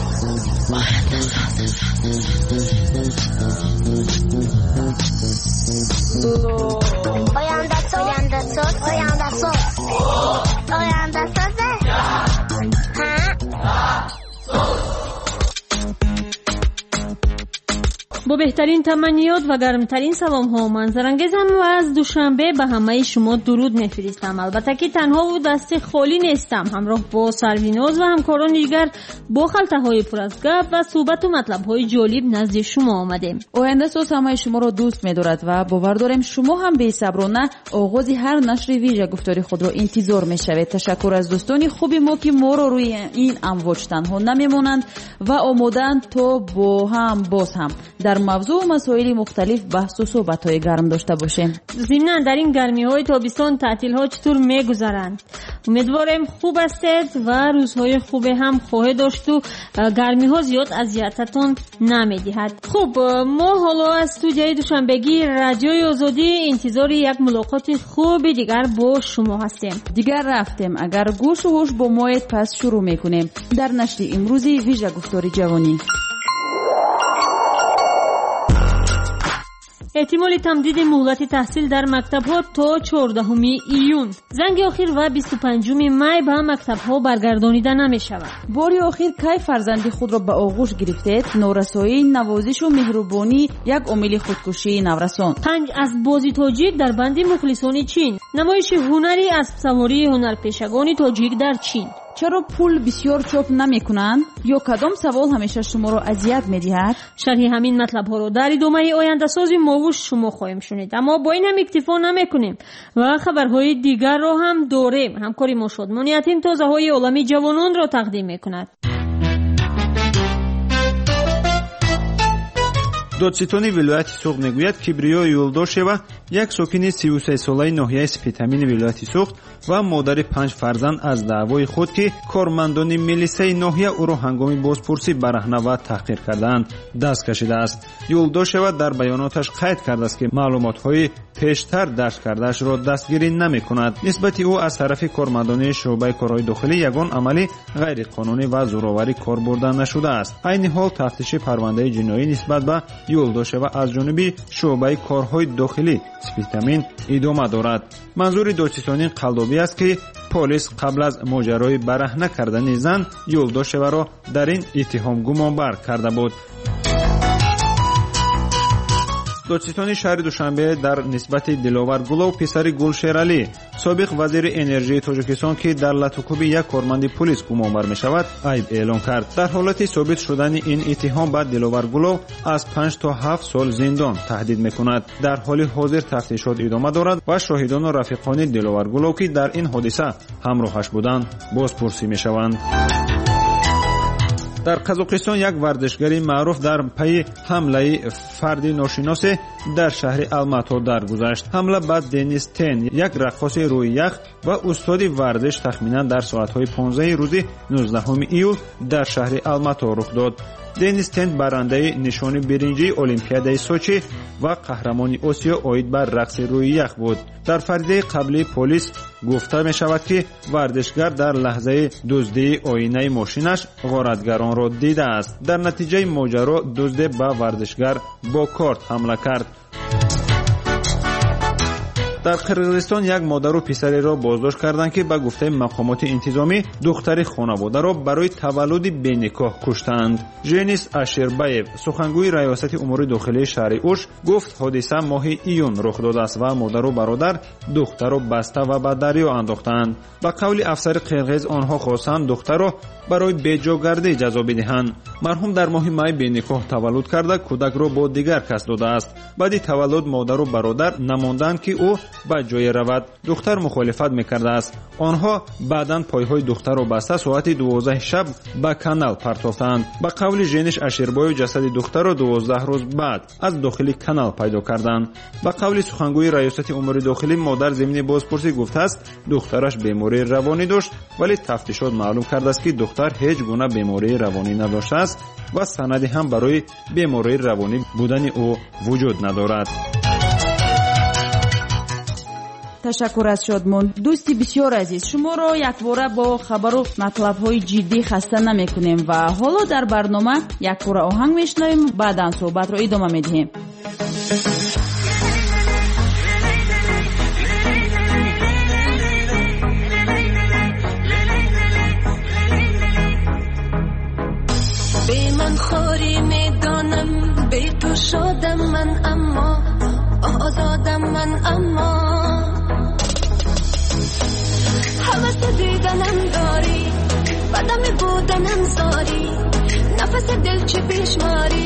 با بهترین تمنیات و گرمترین سلام ها و منظرانگیزم و از دوشنبه به همه شما درود میفرستم. البته که تنها و دست خالی نیستم، همراه با سرویناز و همکاران دیگر با خلطه های پر از گپ و صحبت و مطلب های جالب نزد شما آمدیم. آینده ساز همه شما را دوست می‌دارد و باور داریم شما هم بی‌صبرانه آغاز هر نشر ویژه گفتاری خود را انتظار می‌شوید. تشکر از دوستان خوبی ما که ما را روی این امواج تنها نمی‌مانند و آماده‌اند تا با هم باز هم در موضوع و مسائل مختلف بحث و صحبت‌های گرم داشته باشیم. ضمناً در این گرمی‌های تابستان تعطیل‌ها چطور می‌گذرند؟ امیدوارم خوب هستید و روزهای خوبی هم خواهید داشت و گرمی‌ها زیاد اذیتتان نمی‌دهد. خب ما حالا از استودیوی دوشنبگی رادیوی آزادی انتظار یک ملاقات خوب دیگر با شما هستیم. دیگر رفتیم، اگر گوش و هوش با مایت پس شروع می‌کنیم در نشر امروزی ویژه گفتار جوانی. احتمال تمدید مهلت تحصیل در مکتب‌ها تا 14 ایون. زنگ آخر و 25 می به مکتب‌ها برگردانیده نمی‌شود. باری آخر کی فرزند خود را به آغوش گرفتید؟ نورسایی، نوازش و مهربانی یک عامل خودکشی نورسان. 5 از بازی تاجیک در بند مخلصان چین. نمایش هنری از سواری هنرپیشگان تاجیک در چین. چرا پول بسیار چاپ نمی‌کنند یا کدام سوال همیشه شما را اذیت می‌دهد؟ شرح همین مطلب‌ها رو در ادامه آینده سازی ما و شما خواهیم شنید. اما با این هم اکتفا نمی‌کنیم و خبرهای دیگر رو هم داریم. همکاری ما شادمان یتیم تازه‌های عالمی جوانان را تقدیم می‌کند. دادستانی ولایت سوخت میگوید کبریو یولداشева یک ساکن 33 ساله ناحیه سپیتامین ولایت سوخت و مادر 5 فرزند از دعوای خود که کارمندان میلیسای ناحیه او را هنگام بازپرسی برهنه و تحقیر کردند دست کشیده است. یولداشева در بیاناتش قید کرده است که معلومات‌های پیشتر درج کرده‌اش را دستگیری نمی‌کند. نسبت او از طرف کارمندان شعبه کارهای داخلی یگان عملی غیر قانونی و زورآوری کار برده نشده است. عین حال تفتیش پرونده جنایی نسبت به یولداشева از جانب شعبه کارهای داخلی سپیتامین ادامه دارد. منظور دادستانی قلدوبی است که پلیس قبل از ماجرای برهنه کردن زن یولداشева را در این اتهام گمانبر کرده بود. دادستانی شهر دوشنبه در نسبت دلوار گلов پسر گلشیرعلی سابق وزیر انرژی تاجیکستان که در لطوکوب یک کارمند پلیس گمانبر می شود عیب اعلام کرد. در حالت ثابت شدن این اتهام به دلوار گلov از 5 تا 7 سال زندان تهدید می کند. در حال حاضر تفتیشات ادامه دارد و شاهدان و رفیقان دلوار گلov که در این حادثه همراهش بودند بازپرسی می شوند. در قزاقستان یک ورزشگری معروف در پی حمله فردی ناشناس در شهر الماتو درگذشت. حمله به دنیس تن یک رقاص روی یخ و استاد ورزش تخمینا در ساعت‌های 15 روز 19 ایول در شهر الماتو رخ داد. دنیس تن برنده نشان برنجی المپیادای سوچی و قهرمان آسیا اوید بر رقص روی یخ بود. در فریده قبلی پلیس گفته می شود که ورزشگر در لحظه دزدی آینه ماشینش غارتگران را دیده است. در نتیجه ماجرا دزد به ورزشگر با کارت حمله کرد. در قرقیزستان یک مادر و پسری را بازداشت کردند که به گفته مقامات انتظامی دختر خانواده را برای تولد بینکاه کشتند. ژنیس اشربایف سخنگوی ریاست امور داخلی شهر اوش گفت حادثه ماه ایون رخ داده است و مادر و برادر دختر را بسته و به دریا انداختند. به قول افسر قرقیز آنها خواستند دختر را برای بیجاگردی جزا بدهند. مرحوم در ماه می بینکاه تولد کرده کودک را با دیگر کس داده است. بعد تولد مادر و برادر نماندند که او ба ҷое равад. духтар мухолифат мекарда аст. онҳо баъдан пойҳои духтарро баста соати 12 шаб ба канал партофтанд. ба қавли жениш Аширбоев ҷасади духтарро 12 рӯз баъд аз дохили канал пайдо карданд. ба қавли сухангӯи раёсати умури дохилӣ модар зимини бозпурсӣ гуфтааст духтараш бемории равонӣ дошт, вале тафтишот маълум кардааст ки духтар ҳеҷ гуна бемории равонӣ надоштааст ва санаде ҳам барои бемории равонӣ будани ӯ вуҷуд надорад. ташаккур аз шодмон. дӯсти бисёр азиз, шуморо якбора бо хабару матлабҳои ҷиддӣ хаста намекунем ва ҳоло дар барнома якбора оҳанг мешунавем, баъдан суҳбатро идома медиҳем. به من خوری میدانم به تو شدم من اما آزادم من اما حوث دیدنم داری بدم بودنم زاری نفس دل چه بیشماری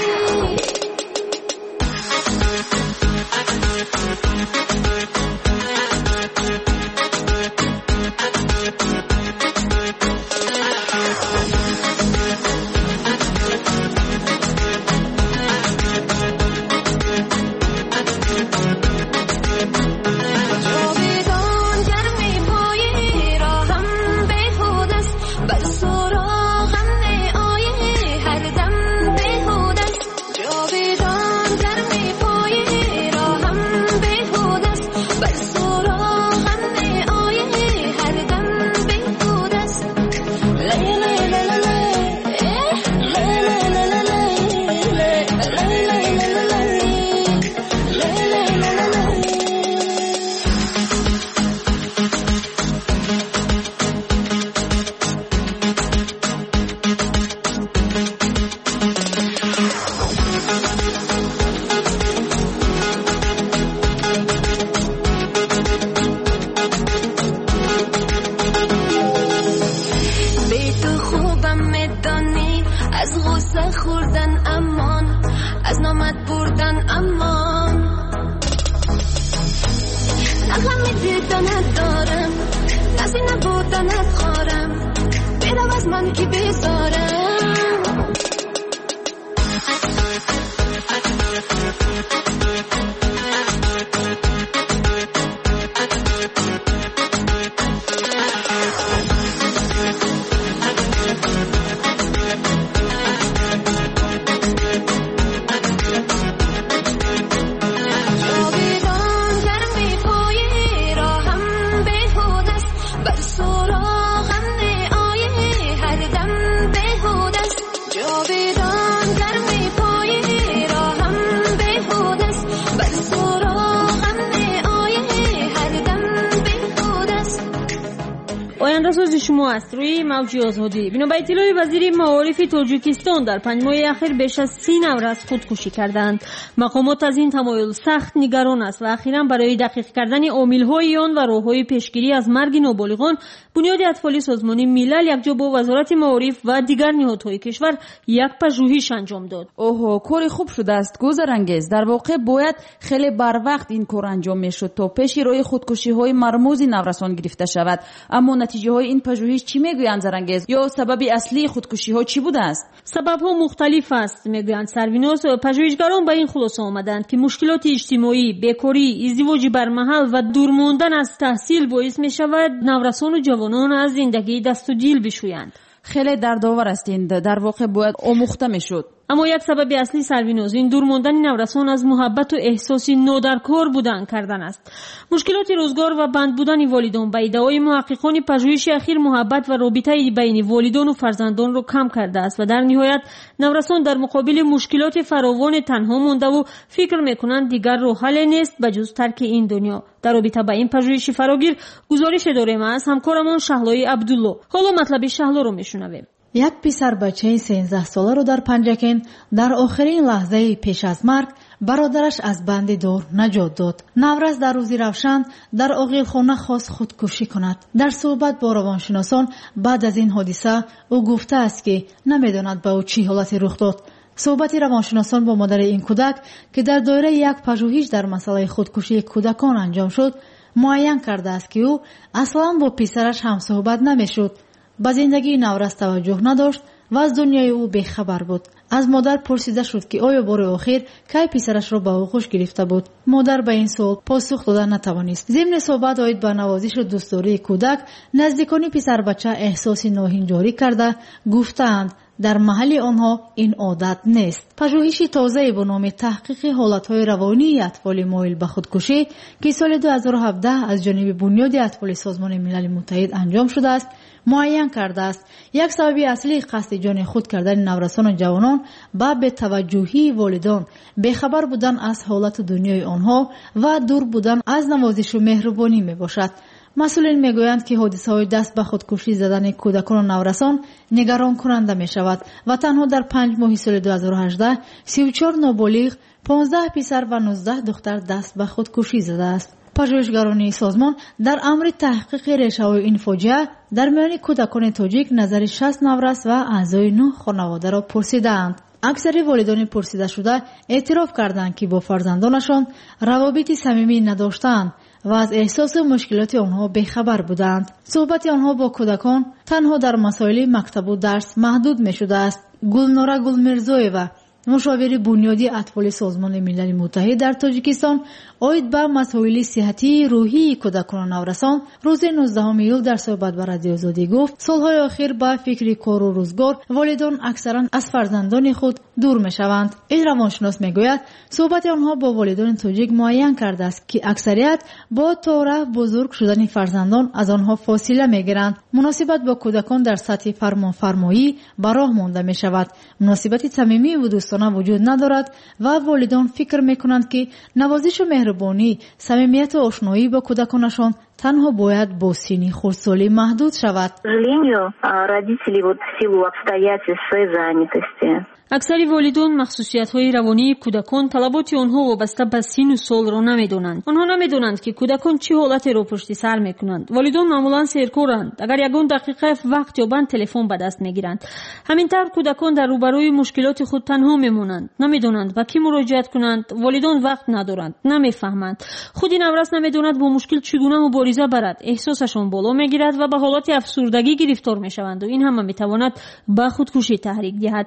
آینده‌سازی شما است روی موج آزادی. بنا به اطلاع وزیر معارف تاجیکستان در 5 ماه اخیر بیش از 30 نفر از خودکشی کردند. مقامات از این تمایل سخت نگران است و اخیراً برای دقیق کردن عامل‌های آن و راه‌های پیشگیری از مرگ نابالغان بنیاد اطفال سازمان ملل یکجا با وزارت معارف و دیگر نهادهای کشور یک پژوهش انجام داد. اوه، کار خوب شده است گذرانگیز. در واقع باید خیلی بر وقت این کار انجام میشد تا پیش روی خودکشی‌های مرموز نورسان گرفته شود. اما نتیجه‌های این پژوهش چی میگویند زرانگیز؟ یا سبب اصلی خودکشی‌ها چی بوده است؟ سبب‌ها مختلف است میگویند سرویناس. پژوهشگران به این خلاصه آمدند که مشکلات اجتماعی، بیکاری، ازدواج برمحل و دور ماندن از تحصیل باعث می‌شود نورسان و جوانان از زندگی دست و دیل بشویند. خیلی دردآور است این. در واقع باید آموخته میشد. اما یک سبب اصلی سرویناز این دور ماندن نورسان از محبت و احساس نادرکار بودن کردن است. مشکلات روزگار و بند بودن والدان به ادعای محققان پژوهش اخیر محبت و رابطه بین والدان و فرزندان را کم کرده است و در نهایت نورسان در مقابل مشکلات فراوان تنها مانده و فکر میکنند دیگر راه حل نیست بجز ترک این دنیا. در رابطه با این پژوهش فراگیر گزارش داریم از همکارمان شهلای عبدالله. حالا مطلب شهلا رو میشنویم. یک پسر بچه 13 ساله رو در پنجکن در آخرین لحظه پیش از مرگ برادرش از بند دار نجات داد. نورز در روزی روشن در عاقلخانه خواست خودکشی کند. در صحبت با روانشناسان بعد از این حادثه او گفته است که نمیداند به او چی حالتی رخ داد. صحبت روانشناسان با مادر این کودک که در دایره یک پژوهش در مسئله خودکشی کودکان انجام شد معین کرده است که او اصلا با پسرش هم صحبت نمیشد، به زندگی نورس توجه نداشت و از دنیای او بیخبر بود. از مادر پرسیده شد که آیا بار آخر کی پسرش را به آغوش گرفته بود. مادر به این سوال پاسخ دادن نتوانست. ضمن صحبت آید به نوازش و دوستداری کودک، نزدیکان پسر بچه احساس نوحین جاری کرده گفتند در محل آنها این عادت نیست. پژوهش تازه با نام تحقیق حالتهای روانی اطفال مایل به خودکشی که سال 2017 از جانب بنیاد اطفال سازمان ملل متحد انجام شده است معین کرده است یک سبب اصلی قصد جان خود کردن نورسان و جوانان با بی‌توجهی والدان، بیخبر بودن از حالت دنیای آنها و دور بودن از نوازش و مهربانی می باشد. مسئولین میگویند که حادثه های دست به خودکشی زدن کودکان و نورسان نگران کننده می شود و تنها در 5 ماه سال 2018 34 نابالغ، 15 پسر و 19 دختر دست به خودکشی زده است. پژوهشگران سازمان در امر تحقیق ریشه‌های این فاجعه در میان کودکان تاجیک نظر 60 نورس و اعضای 9 خانواده را پرسیدند. اکثر والدان پرسیده شده اعتراف کردند که با فرزندانشان روابط صمیمی نداشتند و از احساس مشکلات آنها بیخبر بودند. صحبت آنها با کودکان تنها در مسائل مکتب و درس محدود می شده است. گلناره گلمرزایوا، مشاور بنیادی اطفال سازمان ملل متحد در تاجیکستان، آید به مسائل صحتی روحی کودکان و نورسان روز 19 ایول در صحبت با رادیو آزادی گفت سالهای آخر با فکر کار و روزگار والدان اکثرا از فرزندان خود دور می شوند. این روانشناس می گوید صحبت آنها با والدان تاجیک معین کرده است که اکثریت با طور بزرگ شدن فرزندان از آنها فاصله می گیرند. مناسبت با کودکان در سطح فرمانفرمایی به راه مانده می شود. مناسبت صمیمی و دوستانه وجود ندارد و والدان فکر می کنند که نوازش و مهربانی، صمیمیت و آشنایی با کودکانشان تنها باید با سن خردسالی محدود شود. اکثر والدان مخصوصیت‌های روانی کودکان طلبات آنها وابسته به سن و سال را نمی‌دانند. آنها نمی‌دانند که کودکان چه حالتی را پشت سر می‌کنند. والدان معمولاً سرکارند. اگر یگان دقیقه وقت یابند تلفن به دست می‌گیرند. همینطور کودکان در روبروی مشکلات خود تنها می‌مانند. نمی‌دانند به کی مراجعه کنند. والدان وقت ندارند. نمی‌فهمند. خود نورس نمی‌داند با مشکل چگونه مبارزه برد. احساسشان بالا می‌گیرد و به حالت افسردگی گرفتار می‌شوند و این هم می‌تواند به خودکشی تحریک دهد.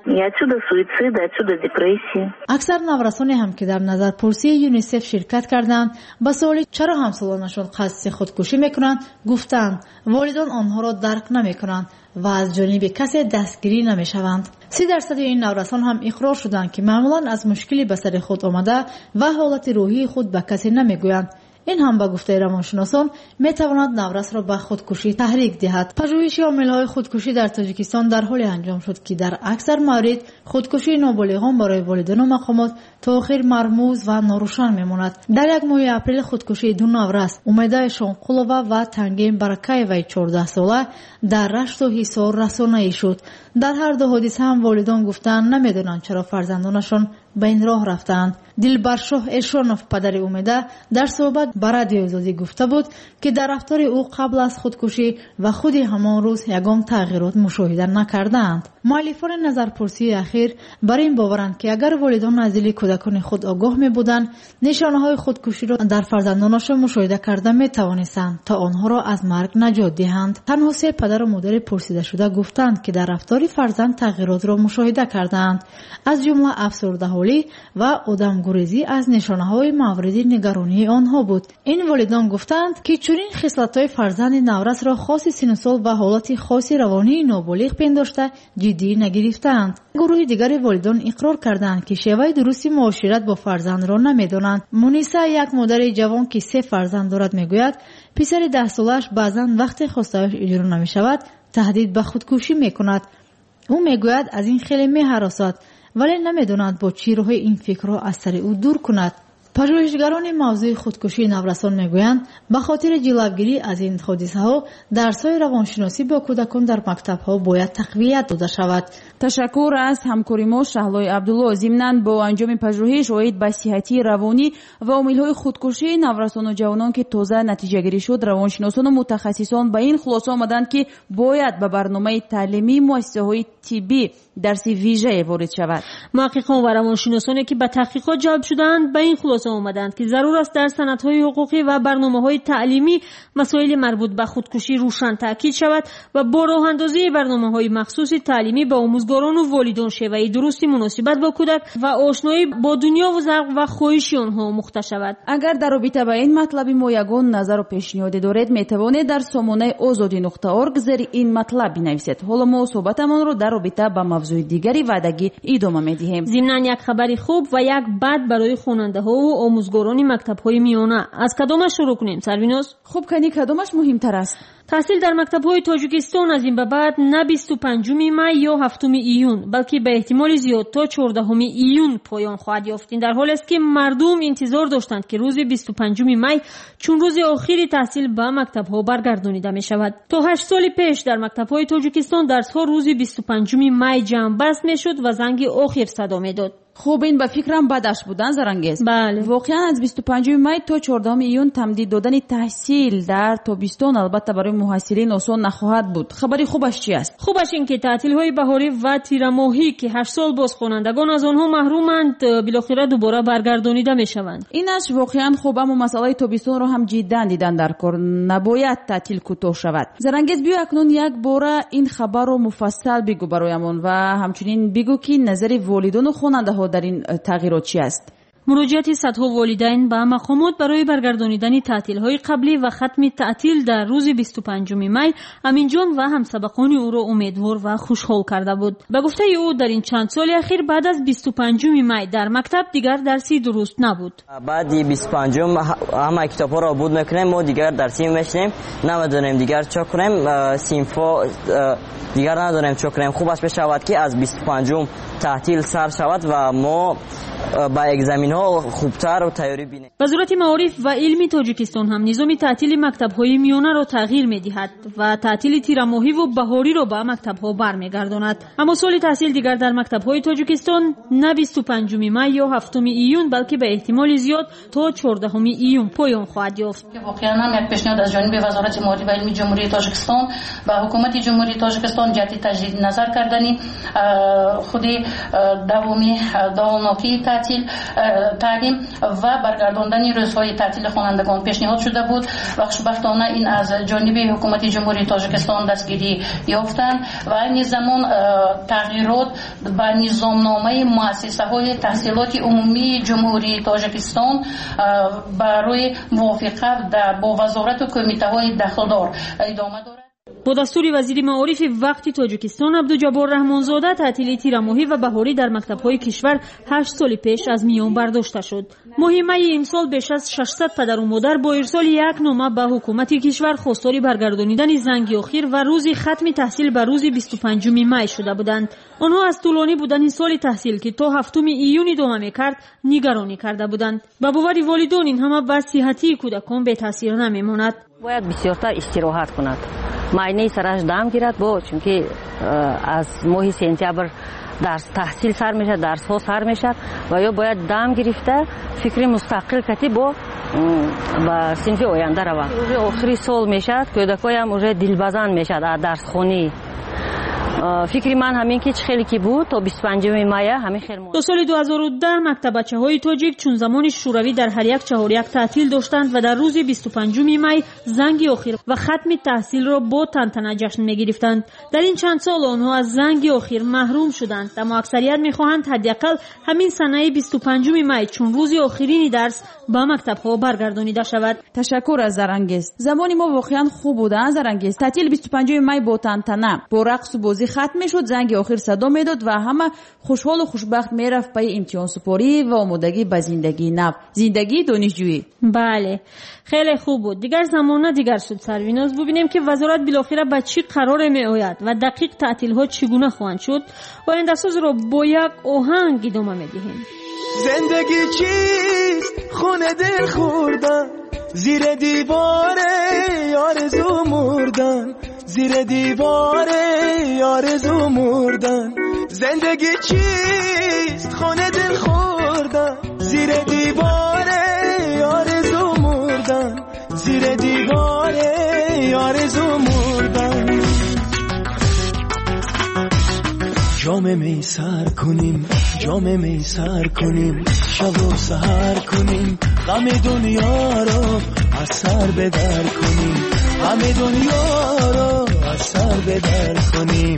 اکثر نورسانی هم که در نظرپرسی یونیسف شرکت کردند به سوال چرا همسالانشان قصد خودکشی میکنند گفتند والدان آنها را درک نمیکنند و از جانب کسی دستگیری نمیشوند. 30% این نورسان هم اقرار شدند که معمولا از مشکلی به سر خود آمده و حالت روحی خود به کسی نمیگویند. این هم به گفته روانشناسان میتواند نورس را به خودکشی تحریک دهد. پژوهش عامل‌های خودکشی در تاجیکستان در حالی انجام شد که در اکثر موارد خودکشی نابالغان برای والدین و مقامات تا آخر مرموز و ناروشن میماند. در 1 ماه اپریل خودکشی 2 نورس امیده شانقولова و تنگین برکایوی 14 ساله در رشت و حصار رسانه‌ای شد. در هر دو حادثه هم والدان گفتند نمیدونند چرا فرزندانشان به این راه رفتند. دلبرشاه ارشانوف پدر امیده در صحبت با رادیو آزادی گفته بود که در رفتار او قبل از خودکشی و خود همان روز یگان تغییرات مشاهده نکردند. مؤلفان نظرپرسی اخیر بر این باورند که اگر والدان از دل کودکان خود آگاه می بودند نشانه‌های خودکشی را در فرزندانشان مشاهده کرده می توانستند تا آنها را از مرگ نجات دهند. تنها 3 پدر و مادر پرسیده شده گفتند که در رفتار فرزند تغییرات را مشاهده کردند، از جمله افسردگی و آدمگریزی از نشانه‌های مورد نگرانی آنها بود. این والدان گفتند که چنین خصلت‌های فرزند نورس را خاص سن و سال و حالت خاص روانی نابالغ پنداشته جدی نگرفتند. گروه دیگر والدان اقرار کردند که شیوه درستی معاشرت با فرزند را نمی‌دانند. مونیسا، یک مادر جوان که 3 فرزند دارد، میگوید پسر 10 سالش بعضاً وقتی خواسته‌اش اجرا نمی‌شود تهدید به خودکشی می‌کند. او میگوید از این خیلی می‌هراسد ولی نمی‌داند با چی راه این فکر را از سر او دور کند. پژوهشگران موضوع خودکشی نورسان میگویند به خاطر جلوگیری از این حادثه ها درس‌های روانشناسی با کودکان در مکتب‌ها باید تقویت داده شود. تشکر از همکاری ما شهلای عبدالله. ضمناً با انجام پژوهش اوید به صحتی روانی و عامل‌های خودکشی نورسان و جوانان که تازه نتیجه گیری شد، روانشناسان و متخصصان به این خلاصه آمدند که باید به برنامه تعلیمی مؤسسه‌های طبی درس ویژه وارد شود. محققان و روانشناسانی که به تحقیقات جلب شدند به این خلاصه آمدند که ضرور است در سندهای حقوقی و برنامه‌های تعلیمی مسائل مربوط به خودکشی روشن تاکید شود و با راه اندازی برنامه‌های مخصوص تعلیمی به آموزگاران و والدان شیوه درستی مناسبت با کودک و آشنایی با دنیا و ذوق و خواهش آنها آموخته شود. اگر در رابطه با این مطلب ما یگان نظر و پیشنهاد دارید میتوانید در سامانه azadi.org زیر این مطلب بنویسید. حالا ما صحبتمان رو در رابطه با موضوع دیگری وعدگی ادامه میدهیم. ضمناً یک خبری خوب و یک بد برای خواننده‌ها و آموزگاران مکتب‌های میانه. از کدامش شروع کنیم سرویناز؟ خوب کنی کدامش مهمتر است؟ تحصیل در مکتب‌های تاجیکستان از این به بعد نه 25 می یا 7 ایون بلکه به احتمال زیاد تا 14 ایون پایان خواهد یافت. این در حالی است که مردم انتظار داشتند که روز 25 می چون روز آخری تحصیل به مکتب‌ها برگردانیده می شود. تا 8 سال پیش در مکتب‌های تاجیکستان درس‌ها روز 25 می جمع بست می شد و زنگ آخر صدا می داد. خوب این به فکرم بدش بودن زرنگیز. بله. واقعا از 25 می تا 14 ایون تمدید دادن تحصیل در تابستان البته برای محصلین آسان نخواهد بود. خبری خوبش چی است؟ خوبش این که تعطیل‌های بهاری و تیر ماهی که 8 سال باز خوانندگان از آنها محرومند بالاخره دوباره برگردانیده میشوند. اینش واقعا خوب، اما مسئله تابستان رو هم جدا دیدن در کار. نباید تعطیل کوتاه شود. زرنگیز بیا اکنون یک بار این خبر رو مفصل بگو برایمون و همچنین بگو که نظر والدان و خواننده در این تغییرات چی است؟ مراجعت صدها والدین به مقامات برای برگردانیدن تعطیل‌های قبلی و ختم تعطیل در روز 25 می امین جان و همسبقان او را امیدوار و خوشحال کرده بود. به گفته او در این چند سال اخیر بعد از 25 می در مکتب دیگر درسی درست نبود. بعد 25 همه کتاب‌ها را بود میکنیم، ما دیگر درسی میشنیم، نمیدونیم دیگر چه کنیم، سیمفا دیگر نداریم چه کنیم. خوبش بشود که از 25 تعطیل سر شود و ما با اگزمین ها خوبتر و تیاری بینیم. وزارت معارف و علم تاجیکستان هم نظام تعطیل مکتب های میانه را تغییر می دهد و تعطیل تیر ماهی و بهاری را به مکتب ها برمیگرداند. اما سال تحصیل دیگر در مکتب های تاجیکستان نه 25 می یا 7 ایون بلکه به احتمال زیاد تا 14 ایون پایان خواهد یافت. واقعا هم یک پیشنهاد از جانب وزارت معارف و علم جمهوری تاجیکستان و حکومت جمهوری تاجیکستان جهت تجدید نظر کردن خود دوامی دامناکی تعلیم و برگرداندن روزهای تعطیل خوانندگان پیشنهاد شده بود و خوشبختانه این از جانب حکومت جمهوری تاجیکستان دستگیری یافتند و این زمان تغییرات به نظامنامه مؤسسه‌های تحصیلات عمومی جمهوری تاجیکستان برای موافقت با وزارت و کمیته‌های دخلدار ادامه دارد. با دستور وزیر معارف وقت تاجیکستان عبدالجبار رحمانزاده تعطیل تیر ماهی و بهاری در مکتب‌های کشور 8 سال پیش از میان برداشته شد. ماه می امسال بیش از 600 پدر و مادر با ارسال یک نامه به حکومت کشور خواستار برگردانیدن زنگ آخر و روز ختم تحصیل به روز 25 می شده بودند. آنها از طولانی بودن سال تحصیل که تا 7 ایون ادامه می‌کرد نگرانی کرده بودند. به باور والدین این همه بر صحتی کودکان به تاثیر نمی‌ماند. باید بسیارتر استراحت کند. معاینه سرش دم گیرد چون که از ماه سپتامبر درس تحصیل سر میشه، درس ها سر میشه و یا باید دم گرفته فکر مستقل کتی با صنف آینده روند. روز آخری سال میشه کودکایم уже دلبزن میشه در درس خونی. فکری من همین که خیلی کی بود تا 25 می همین خیلی دو سال 2010 مکتب بچه‌های تاجیک چون زمان شوروی در هر یک چهار یک تعطیل داشتند و در روز 25 می زنگ آخر و ختم تحصیل را با تنتنه جشن می‌گرفتند. در این چند سال آنها از زنگ آخر محروم شدند، اما اکثریت می‌خواهند حداقل همین سنه 25 می چون روز آخرین درس با مکتب‌ها برگردانیده شود. تشکر از زرنگیز. زمانی ما واقعا خوب بود زرنگیز. تعطیل 25 می با تنتنه با رقص و بازی ختم میشد، زنگ آخر صدا میداد و همه خوشحال و خوشبخت میرفت پای امتحان سپاری و آمادگی به زندگی نو، زندگی دانشجویی. بله خیلی خوب بود. دیگر زمانه دیگر شد سرویناز. ببینیم که وزارت بالاخره به چی قرار می آید و دقیق تعطیل ها چگونه خواهند شد و این دستور را با یک آهنگ ادامه میدهیم. زندگی چیست خونه دل خوردن زیر دیوار آرزو مردن زیر دیوار آرزو مردن زندگی چیست خونه دل خوردن زیر دیوار آرزو مردن زیر دیوار آرزو مردن جام می سر کنیم جام می سر کنیم شب و سحر کنیم غم دنیا رو از سر به در کنیم غم دنیا رو از سر به در کنیم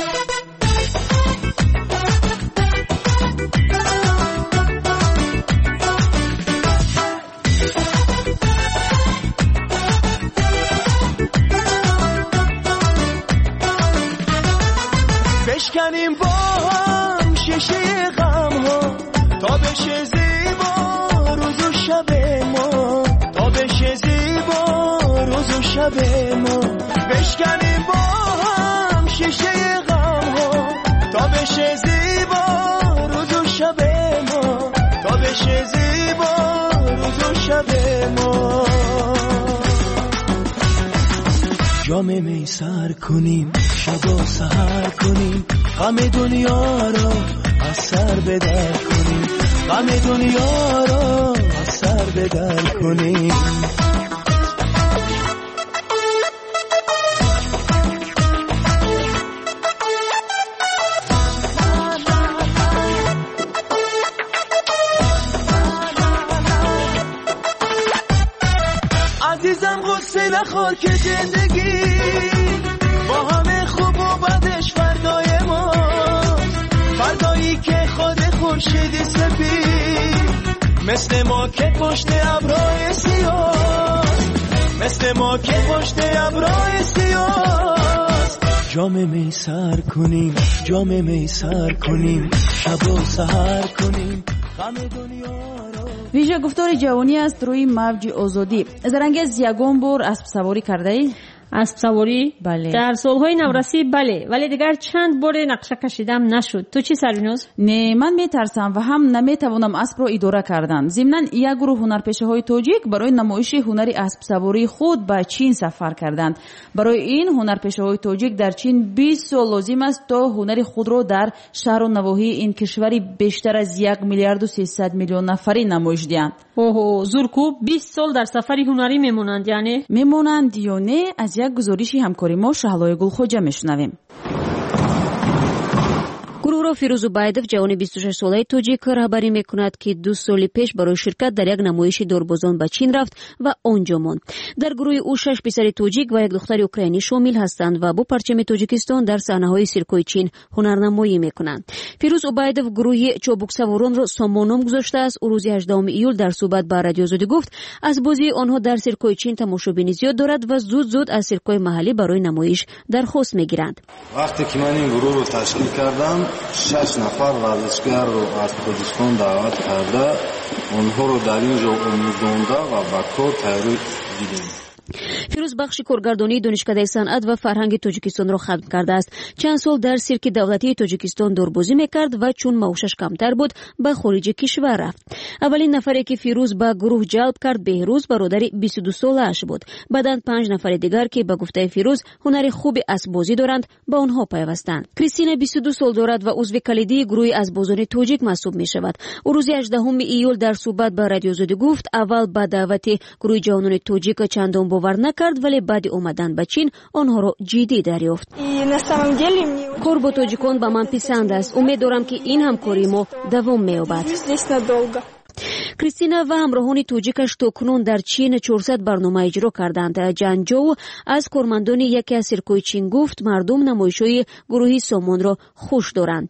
بشکنیم با هم شیشه غم ها تا بشه زیبا روز و شب ما تا بشه زیبا روز و شب ما بشکنیم با هم شیشه غم ها تا بشه زیبا روز و شب ما تا بشه زیبا روز و شب ما جام می سر کنیم شب و سحر کنیم غم دنیا رو از سر به در کنیم غم دنیا رو از سر به در کنیم عزیزم غصه نخور که زندگی با همه خوب و بدش فردای ما فردایی که خود خورشیدی سفید مثل ما که پشت ابرهای سیاه مثل ما که پشت ابرهای سیاه جام می سر کنیم جام می سر کنیم شب و سحر کنیم غم دنیا ویژه گفتار جوانی است روی موج آزادی. زرنگز یگان بار اسب سواری کرده ای؟ اسب سواری؟ بله. در سالهای نورسی بله، ولی دیگر چند بار نقشه کشیدم نشد. تو چی سریناز؟ نه، من میترسم و هم نمیتوانم اسب را اداره کردن. ضمناً یک گروه هنرپیشه‌های تاجیک برای نمایش هنری اسب سواری خود به چین سفر کردند. برای این هنرپیشه‌های تاجیک در چین 20 سال لازم است تا هنر خود را در شهر و نواحی این کشوری بیشتر از 1 میلیارد و 300 میلیون نفری نمایش دهند. اوه، زورکو 20 سال در سفر هنری میمونند یعنی؟ میمونند یا نه؟ از یک گزارشی همکاری ما شهلای گلخوجه میشنویم. گروه فیروز عبیدов جوان 26 ساله تاجیک رهبری میکند که 2 سال پیش برای شرکت در یک نمایش داربازان به چین رفت و آنجا ماند. در گروه او 6 پسر تاجیک و یک دختر اوکراینی شامل هستند و با پرچم تاجیکستان در صحنه‌های سیرکوی چین هنرنمایی میکنند. فیروز عبیدов گروه چابک سواران را سامانام گذاشته است. او روز 18 ایول در صحبت با رادیو آزادی گفت از بازی آنها در سیرکوی چین تماشابینی زیاد دارد و زود از سیرکوی محلی برای نمایش درخواست میگیرند. وقتی که من این گروه رو تشکیل کردم 6 نفر ورزشگر رو از تاجیکستان دعوت کرده اونها رو در اینجا آموزانده و با کار تیاری دیدیم. فیروز بخش کارگردانی دانشکده صنعت و فرهنگ تاجیکستان را خدمت کرده است. چند سال در سیرک دولتی تاجیکستان داربازی میکرد و چون معاشش کمتر بود به خارج کشور رفت. اولین نفری که فیروز به گروه جلب کرد بهروز برادر 22 سالش بود. بعداً 5 نفر دیگر که به گفته فیروز هنر خوب اسبازی دارند به آنها پیوستند. کریستینا 22 سال دارد و عضو کلیدی گروه اسبازان تاجیک محسوب میشود. او روز 18 ایول در صحبت با رادیو آزادی گفت اول با دعوت گروه جوانان تاجیک چندان باور نکرد ولی بعد اومدن به چین آنها را جدی دریافت. کار با تاجیکان به من پسند است. امید دارم که این همکاری ما دوام می‌یابد. کریستینا و همراهان تاجیکش تاکنون در چین 400 برنامه اجرا کردند. جنجو از کارمندان یکی از سیرکوی چین گفت مردم نمایش‌های گروهی سامان را خوش دارند.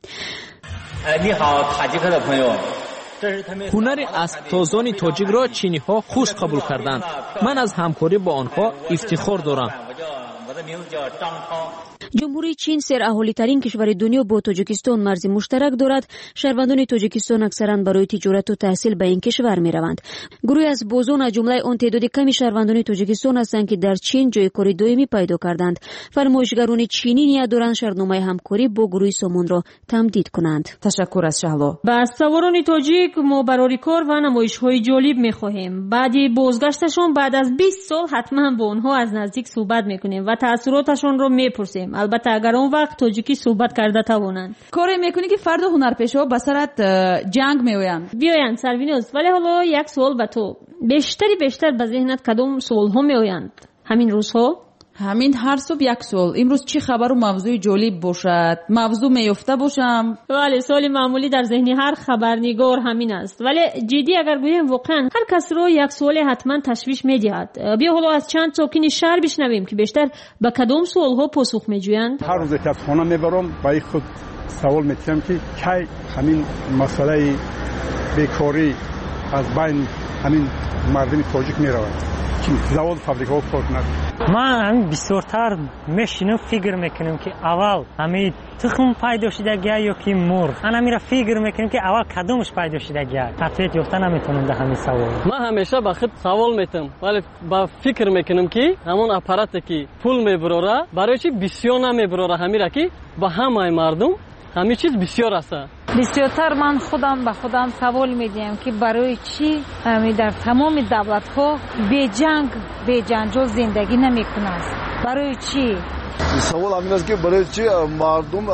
هنر اسبتازان تاجیک را چینی ها خوش قبول کردند. من از همکاری با آنها افتخار دارم. جمهوری چین سراحالی‌ترین کشور دنیا با تاجیکستان مرز مشترک دارد. شهروندان تاجیکستان اکثرا برای تجارت و تحصیل به این کشور می‌روند. گروهی از بوزون از جمله آن تعداد کمی شهروندان تاجیکستان هستند که در چین جای کار دائمی پیدا کردند. فرمایشگران چینی نیت دارند شرطنامه همکاری با گروه سامان را تمدید کنند. تشکر از شهلا. با سواران تاجیک ما برای کار و نمایش‌های جالب می‌خواهیم. بعدی بازگشتشون بعد از 20 سال حتما با آنها از نزدیک صحبت می‌کنیم و تأثیراتشون رو می‌پرسیم. البته اگر اون وقت تاجیکی صحبت کرده توانند. کاری می‌کنی که فرد هنرپیشه به سرت جنگ می‌آیند. بیایند سروینوس، ولی حالا یک سوال به تو. بیشتر به ذهنت کدام سوال‌ها می‌آیند همین روزها؟ همین هر صبح یک سوال. امروز چی خبر و موضوع جالب باشد؟ موضوع میفته باشم؟ ولی سوال معمولی در ذهن هر خبرنگار همین است. ولی جدی اگر بگویم واقعا هر کس رو یک سوال حتما تشویش می‌دهد. بیا حالا از چند ساکن شهر بشنویم که بیشتر به کدام سوال‌ها پاسخ می‌جویند. هر روز که از خانه میبرم با خود سوال می‌کنم که کی همین مسئله بیکاری از بین همین مردم تاجیک می‌رود. زواد فابریکا فرق نداره. من بسیارتر میشینم فکر میکنم که اول همین تخم پیدا شدگی یا که مرغ. من میرم فکر میکنم که اول کدومش پیدا شدگی. قطعیت یافته نمیتونم در همین سوال. من همیشه با خود سوال میتونم ولی با فکر میکنم که همون اپاراتی که پول میبره برای چی بسیار نمیبره همیشه که با همه مردم همه چیز بسیار است. بسیارتر من خودم به خودم سوال میدیم که برای چی در تمام دولت ها بی جنگ بی جنجال زندگی نمیکنند؟ برای چی؟ سوال همین است که برای چی مردم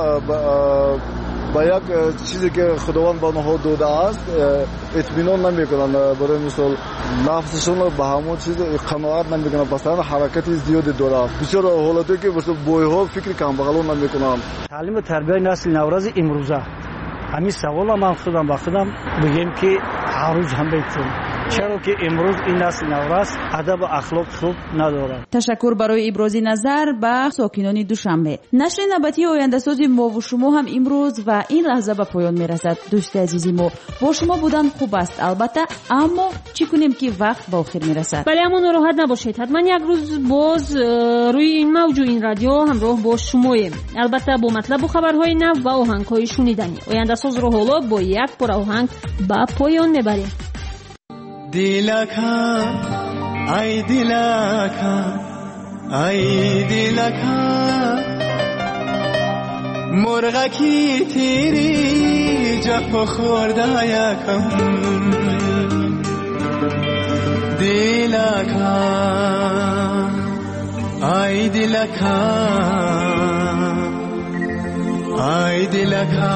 با یک چیزی که خداوند به آنها داده است اطمینان نمیکنند. برای مثال نفسشون به همون چیز قناعت نمیکنند. مثلا حرکت زیادی داره. بسیار حالاتی که مثلا بویها فکر کم بغلون نمیکنند. تعلیم و تربیت نسل نوروز امروزه همین سوال من خودم با خودم بگیم که هر روز هم بیتیم. چرا که امروز این نسل نوروز ادب و اخلاق خوب نداره. تشکر برای ابراز نظر به ساکنان دوشنبه. نشر نباتی آینده سازی ما و شما هم امروز و این لحظه به پایان میرسد. دوست عزیزی ما با شما بودن خوب است البته، اما چی کنیم که وقت با آخر میرسد. ولی اما ناراحت نباشید، حتما یک روز باز روی این موج و این رادیو همراه با شماییم، البته با مطلب و خبرهای نو و آهنگ‌های شنیدنی. آینده ساز رو حالا با یک پر آهنگ به پایان میبریم. दिलका आई दिलका مرغ کی تیری جف خورده یکم दिलका आई दिलका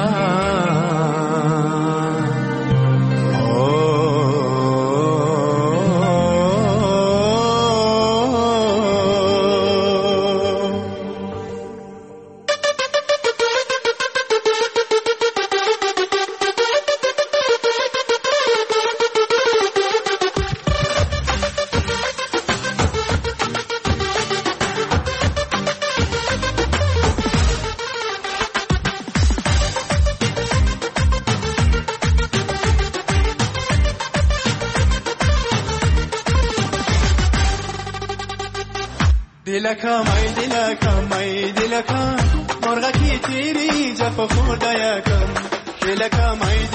दिलका مرغ کی تیری جف خورده یکم दिलका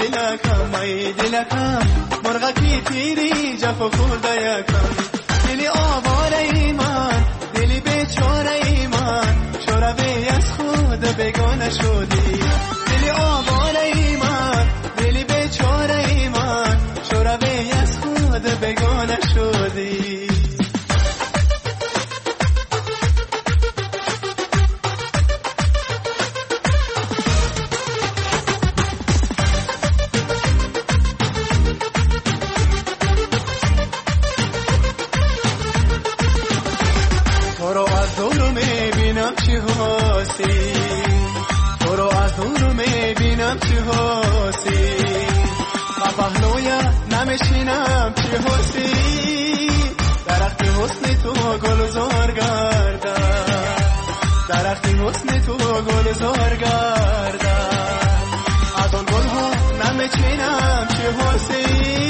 مرغ کی تیری جف خورده یکم دلی آواره ای من دلی بیچاره ای من چرا بی از خود بگانه شدی دلی آواره ای من دلی بیچاره ای من چرا بی از خود بگانه شدی تو رو از دور میبینم چی حاسی با پهلویا نمیشینم چی حاسی درخت حسن تو گلزار گردن درخت حسن تو گلزار گردن از اون گلها نمیچینم چی حاسی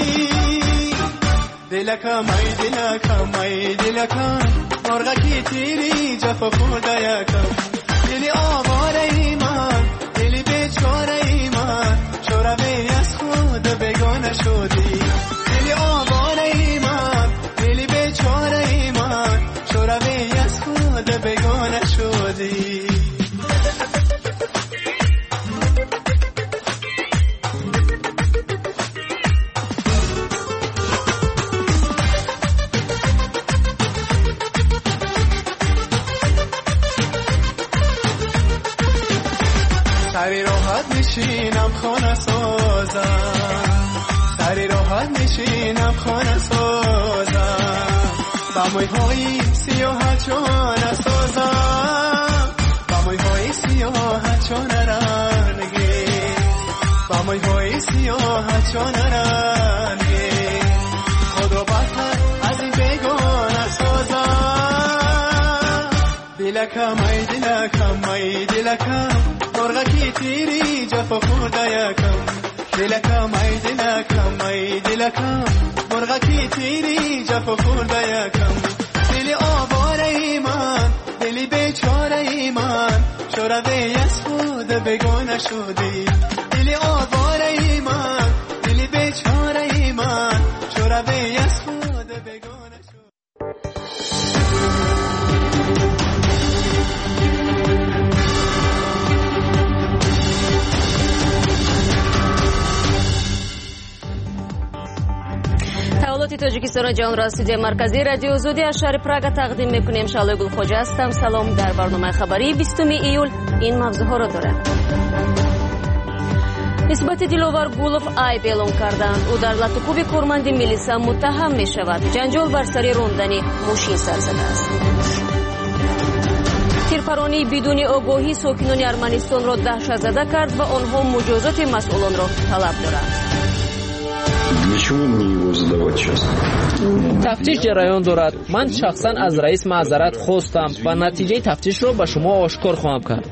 دلکا مای دلکا مرغ کی تیری جف خورده یکم دلی آواره من، دلی بیچاره من، شوروی از خود بگانه شدی. دلی آواره من، دلی بیچاره من، شوروی از خود بگانه شدی. سری راحت میشینم خانه سازم، سری راحت میشینم خانه سازم، با موهای سیاه چون سازم، با موهای سیاه چون رنگی، با موهای سیاه چون رنگی، خود رو بدتر از این بیگانه سازم. دلکم ای دلکم ای دلکم، مرغکی تیری جفا خورده یکم. دلکم ای دلکم ای دلکم، مرغکی تیری جفا خورده یکم. دلی آواره من، دلی بیچاره من، شوروی از خود بگانه شدی. دلی آواره من، دلی بیچاره من، شوروی از خود بگانه شدی. тавлоти тоҷикистони ҷаҳонро аз студияи марказии радиои озодӣ аз шаҳри прага тақдим мекунем. шалои гулхоҷа ҳастам. салом. дар барномаи хабарии 20 июл ин мавзӯъҳоро дорем. нисбати диловар гулов айб эълон карданд. ӯ дар латукуби корманди милиса муттаҳам мешавад. ҷанҷол бар сари рондани мошин сар задааст. тирпаронии бидуни огоҳӣ сокинони арманистонро даҳшатзада кард ва онҳо муҷозоти масъулонро талаб доранд. Для чего мне его задавать сейчас? тафтиш ҷараён дорад. ман шахсан аз раис маъзарат хостам ва натиҷаи тафтишро ба шумо ошкор хоҳам кард.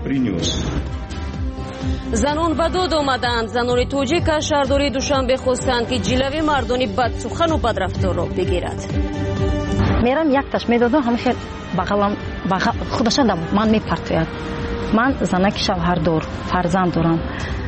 занон ба дод омаданд. занони тоҷик аз шаҳрдории душанбе хостанд ки ҷилави мардони бадсухану бадрафторро бигирад. мерам якташ медодам ҳамеша бағалам худашон да ман мепартояд. ман занаки шавҳардор фарзанд дорам.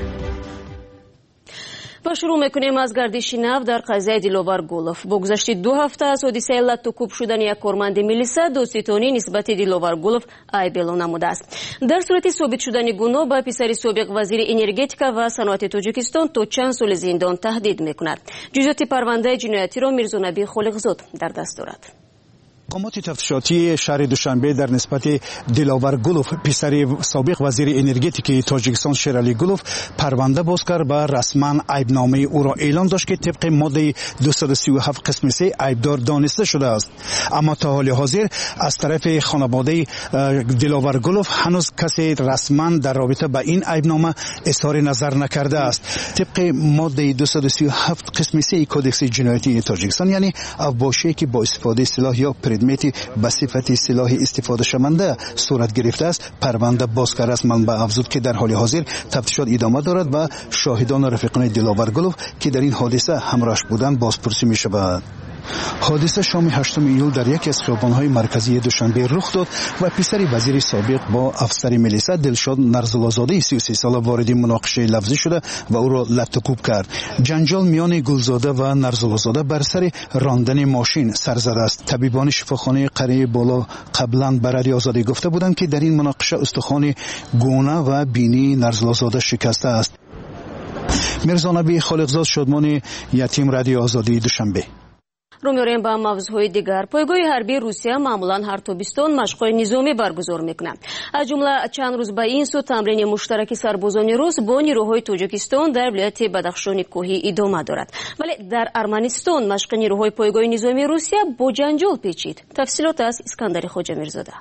ва шурӯъ мекунем аз гардиши нав дар қазияи диловар гулов. бо гузашти 2 ҳафта аз ҳодисаи латтукуб шудани як корманди милиса додситонӣ нисбати диловар гулов айб эълон намудааст. дар сурати собит шудани гуноҳ ба писари собиқ вазири энергетика ва саноати тоҷикистон то чанд соли зиндон таҳдид мекунад. ҷузъиёти парвандаи ҷиноятиро мирзонабӣ холиқзод дар даст дорад. мақомоти тафтишоти шаҳри душанбе дар нисбати диловар гулов писари собиқ вазири энергетикии тоҷикистон шералӣ гулов парванда боз кард ва расман айбномаи ӯро эълон дошт ки тибқи моддаи 237 қисми 3 айбдор дониста шудааст. аммо то ҳоли ҳозир аз тарафи хонаводаи диловар гулов ҳанӯз касе расман дар робита ба ин айбнома изҳори назар накардааст. тибқи моддаи 237 қисми 3 кодекси ҷиноятии тоҷикистон, яъне авбошие ки бо истифодаи силоҳ ё предмети ба сифати силоҳи истифодашаванда сурат гирифтааст, парванда боз кардааст. манбаъ афзуд ки дар ҳоли ҳозир тафтишот идома дорад ва шоҳидону рафиқони диловар гулов ки дар ин ҳодиса ҳамроҳаш буданд бозпурсӣ мешавад. ҳодиса шоми 8 июл дар яке аз хиёбонҳои марказии душанбе рух дод ва писари вазири собиқ бо афсари милиса Дилшод Нарзуллозодаи 33 сола вориди муноқишаи лафзӣ шуда ва ӯро латтукуб кард. ҷанҷол миёни Гулзода ва Нарзуллозода бар сари рондани мошин сар задааст. табибони шифохонаи қарияи боло қаблан ба радиои Озодӣ гуфта буданд ки дар ин муноқиша устухони гӯна ва бинии Нарзуллозода шикастааст. мирзонабӣ холиқзод, шодмони ятим, радиои Озодии Душанбе. رو می‌آوریم با موضوعهای دیگر. پایگاه حربی روسیه معمولاً هر تابستان مشق‌های نظامی برگزار می‌کند. از جمله چند روز به این سو تمرین مشترک سربازان روس با نیروهای تاجیکستان در ولایت بدخشان کوهی ادامه دارد. ولی در ارمنستان مشق نیروهای پایگاه نظامی روسیه با جنجال پیچید. تفصیلات از اسکندر خواجه میرزاده.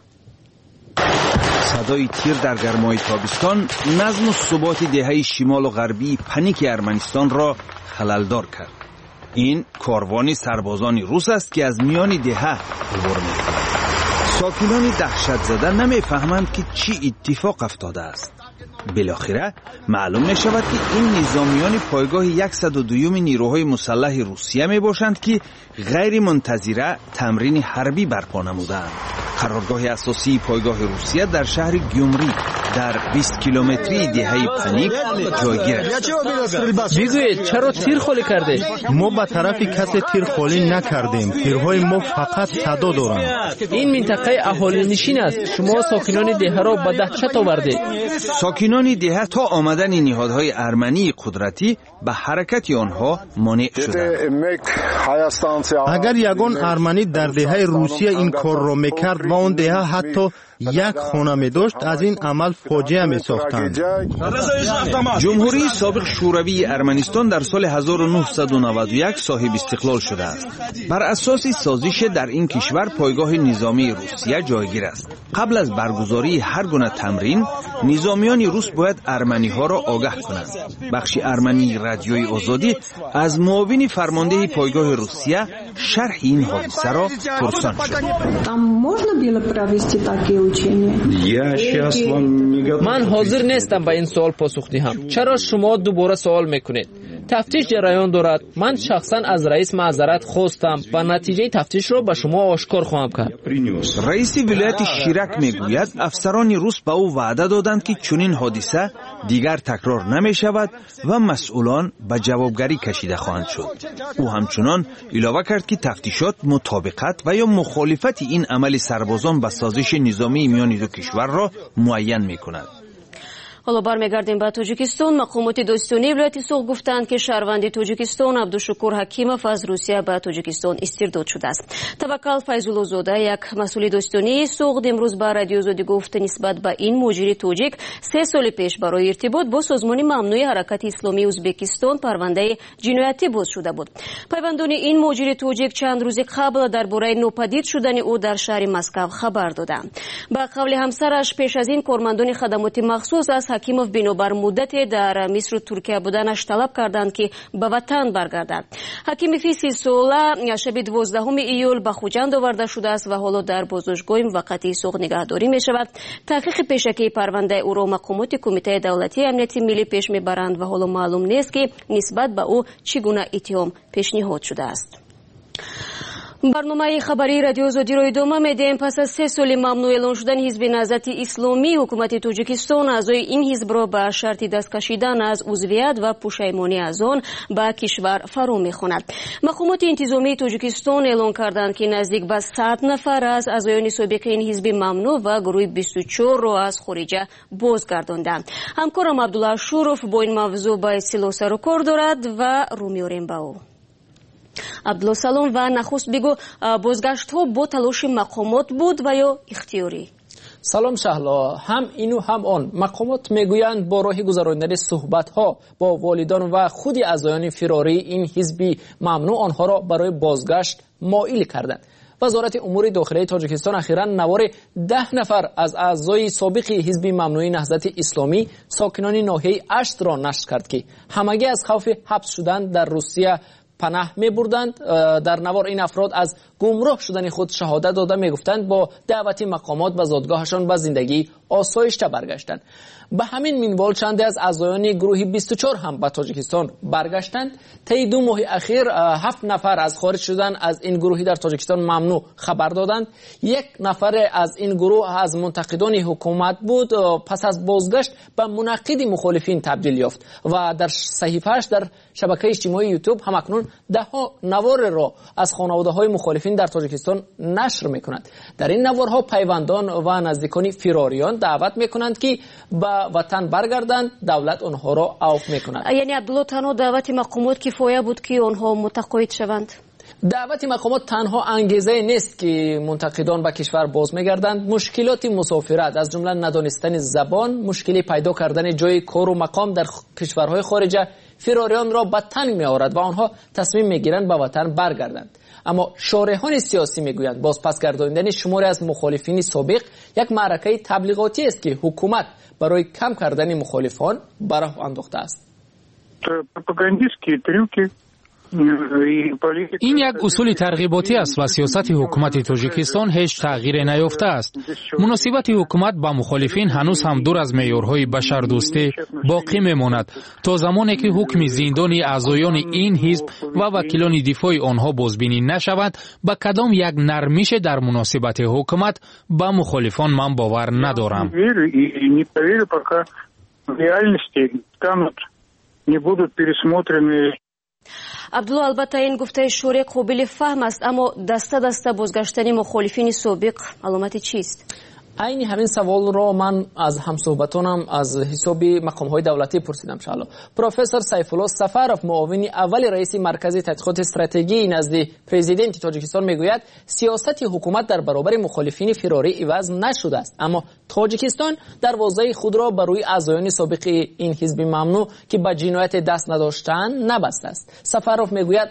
صدای تیر در گرمای تابستان نظم و ثبات دهه شمال و غربی پنیک ارمنستان را خللدار کرد. این کاروان سربازان روس است که از میان دهه عبور می‌کند. ساکنان دهشت زده نمی‌فهمند که چی اتفاق افتاده است. بالاخره معلوم می‌شود که این نظامیان پایگاه 102 نیروهای مسلح روسیه میباشند که غیر منتظره تمرین حربی برپا نمودند. قرارگاه اساسی پایگاه روسیه در شهر گیومری در 20 کیلومتری دهه پنیک جایگیر است. بگویید چرا تیر خالی کرده؟ ما به طرف کسی تیر خالی نکردیم. تیرهای ما فقط صدا دارند. این منطقه اهالی نشین است. شما ساکنان دهه را به دهشت آورده. ساکنان دهه تا آمدن نهادهای ارمنی قدرتی به حرکت آنها مانع شده. اگر یگان ارمنی در دهه روسیه این کار را میکرد و اون دهه حتی یک خانه می داشت، از این عمل فاجعه می ساختند. جمهوری سابق شوروی ارمنستان در سال 1991 صاحب استقلال شده است. بر اساس سازش در این کشور پایگاه نظامی روسیه جایگیر است. قبل از برگزاری هر گونه تمرین، نظامیان روس باید ارمنی ها را آگاه کنند. بخش ارمنی رادیوی آزادی از معاون فرمانده پایگاه روسیه شرح این حادثه را پرسان شد. من حاضر نیستم به این سوال پاسخ دهم. چرا شما دوباره سوال میکنید؟ تفتیش جریان دارد. من شخصا از رئیس معذرت خواستم و نتیجه تفتیش را به شما آشکار خواهم کرد. رئیس ولایت شیرک میگوید افسران روس به او وعده دادند که چنین حادثه دیگر تکرار نمی شود و مسئولان به جوابگری کشیده خواهند شد. او همچنان علاوه کرد که تفتیشات مطابقت و یا مخالفت این عمل سربازان به سازش نظامی میان دو کشور را معین می کند. حالا برمیگردیم به تاجیکستان. مقامات داستانی ولایت سوق گفتند که شهروند تاجیکستان عبدالشکور حکیمов از روسیه به تاجیکستان استرداد شده است. توکل فیض‌الله‌زاده یک مسئول داستانی سوق امروز به رادیو آزادی گفت نسبت به این مهاجر تاجیک 3 سال پیش برای ارتباط با سازمان ممنوع حرکت اسلامی ازبکستان پرونده جنایتی باز شده بود. پیوندان این مهاجر تاجیک چند روز قبل درباره ناپدید شدن او در شهر مسکو خبر دادند. به قول همسرش پیش از این کارمندان خدمات مخصوص از حکیمов بنابر مدت در مصر و ترکیه بودنش طلب کردند که به وطن برگردد. حکیمov 30 ساله شب 12 ایول به خوجند آورده شده است و حالا در بازداشتگاه موقتی سوق نگهداری می شود. تحقیق پیشکی پرونده او را مقامات کمیته دولتی امنیتی ملی پیش می برند و حالا معلوم نیست که نسبت به او چگونه اتهام پیشنهاد شده است. برنامه خبری رادیو آزادی را ادامه میدیم. پس از 3 سال ممنوع اعلان شدن حزب نهضت اسلامی، حکومت تاجیکستان اعضای این حزب را به شرط دست کشیدن از عضویت و پشیمانی از آن به کشور فرو میخواند. مقامات انتظامی تاجیکستان اعلان کردند که نزدیک به 100 نفر از اعضایان سابق این حزب ممنوع و گروه 24 را از خارجه بازگرداندند. همکارم عبدالله شوروف با این موضوع با اطلاع سر و کار دارد و رو میاریم به او. عبدالله سلام و نخست بگو بازگشت ها با تلاش مقامات بود و یا اختیاری؟ سلام شهلا، هم اینو هم آن. مقامات میگویند با راه گذراندن صحبت ها با والدان و خود اعضایان فراری این حزب ممنوع آنها را برای بازگشت مائل کردند. وزارت امور داخلی تاجیکستان اخیراً نوار 10 نفر از اعضای سابق حزب ممنوع نهضت اسلامی ساکنان ناحیه اشت را نشر کرد که همگی از خوف حبس شدن در روسیه پناه می بردند. در نوار این افراد از گمراه شدن خود شهادت داده می گفتند با دعوت مقامات و زادگاهشان به زندگی آسایشته برگشتند. به همین منوال چند از اعضایان گروه 24 هم به تاجیکستان برگشتند. طی 2 ماه اخیر 7 نفر از خارج شدن از این گروهی در تاجیکستان ممنوع خبر دادند. 1 نفر از این گروه از منتقدان حکومت بود، پس از بازگشت به منقد مخالفین تبدیل یافت و در صحیفه‌اش در شبکه اجتماعی یوتیوب همکنون 10 نوار را از خانواده‌های مخالفین در تاجیکستان نشر می‌کند. در این نوارها پیوندان و نزدیکان فراریان دعوت می‌کنند که به وطن برگردند، دولت آنها را عفو می‌کند. یعنی عبدالله تنها دعوت مقامات کفایه بود که آنها متقاعد شوند؟ دعوت مقامات تنها انگیزه نیست که منتقدان به کشور باز می‌گردند. مشکلات مسافرت از جمله ندانستن زبان، مشکلی پیدا کردن جای کار و مقام در کشورهای خارجه فراریان را به تنگ می‌آورد و آنها تصمیم می‌گیرند به وطن برگردند. اما شارحان سیاسی میگویند بازپس گرداندن شماری از مخالفین سابق یک معرکه تبلیغاتی است که حکومت برای کم کردن مخالفان به راه انداخته است. این یک اصول ترغیباتی است و سیاست حکومت تاجیکستان هیچ تغییر نیافته است. مناسبت حکومت با مخالفین هنوز هم دور از معیارهای بشردوستی باقی میماند تا زمانی که حکم زندانی اعضایان این حزب و وکیلان دفاع آنها بازبینی نشود به کدام یک نرمش در مناسبت حکومت با مخالفان من باور ندارم. عبدالله البته این گفته شوری قابل فهم است، اما دسته دسته بازگشتن مخالفین سابق علامت چیست؟ عین همین سوال را من از همصحبتانم از حساب مقام‌های دولتی پرسیدم. شالا پروفسور سیفالله سفرов معاون اول رئیس مرکز تحقیقات استراتژی نزد پرزیدنت تاجیکستان میگوید سیاست حکومت در برابر مخالفین فراری عوض نشده است، اما تاجیکستان دروازه خود را برای اعضایان سابق این حزب ممنوع که به جنایت دست نداشتند نبسته است. سفرов میگوید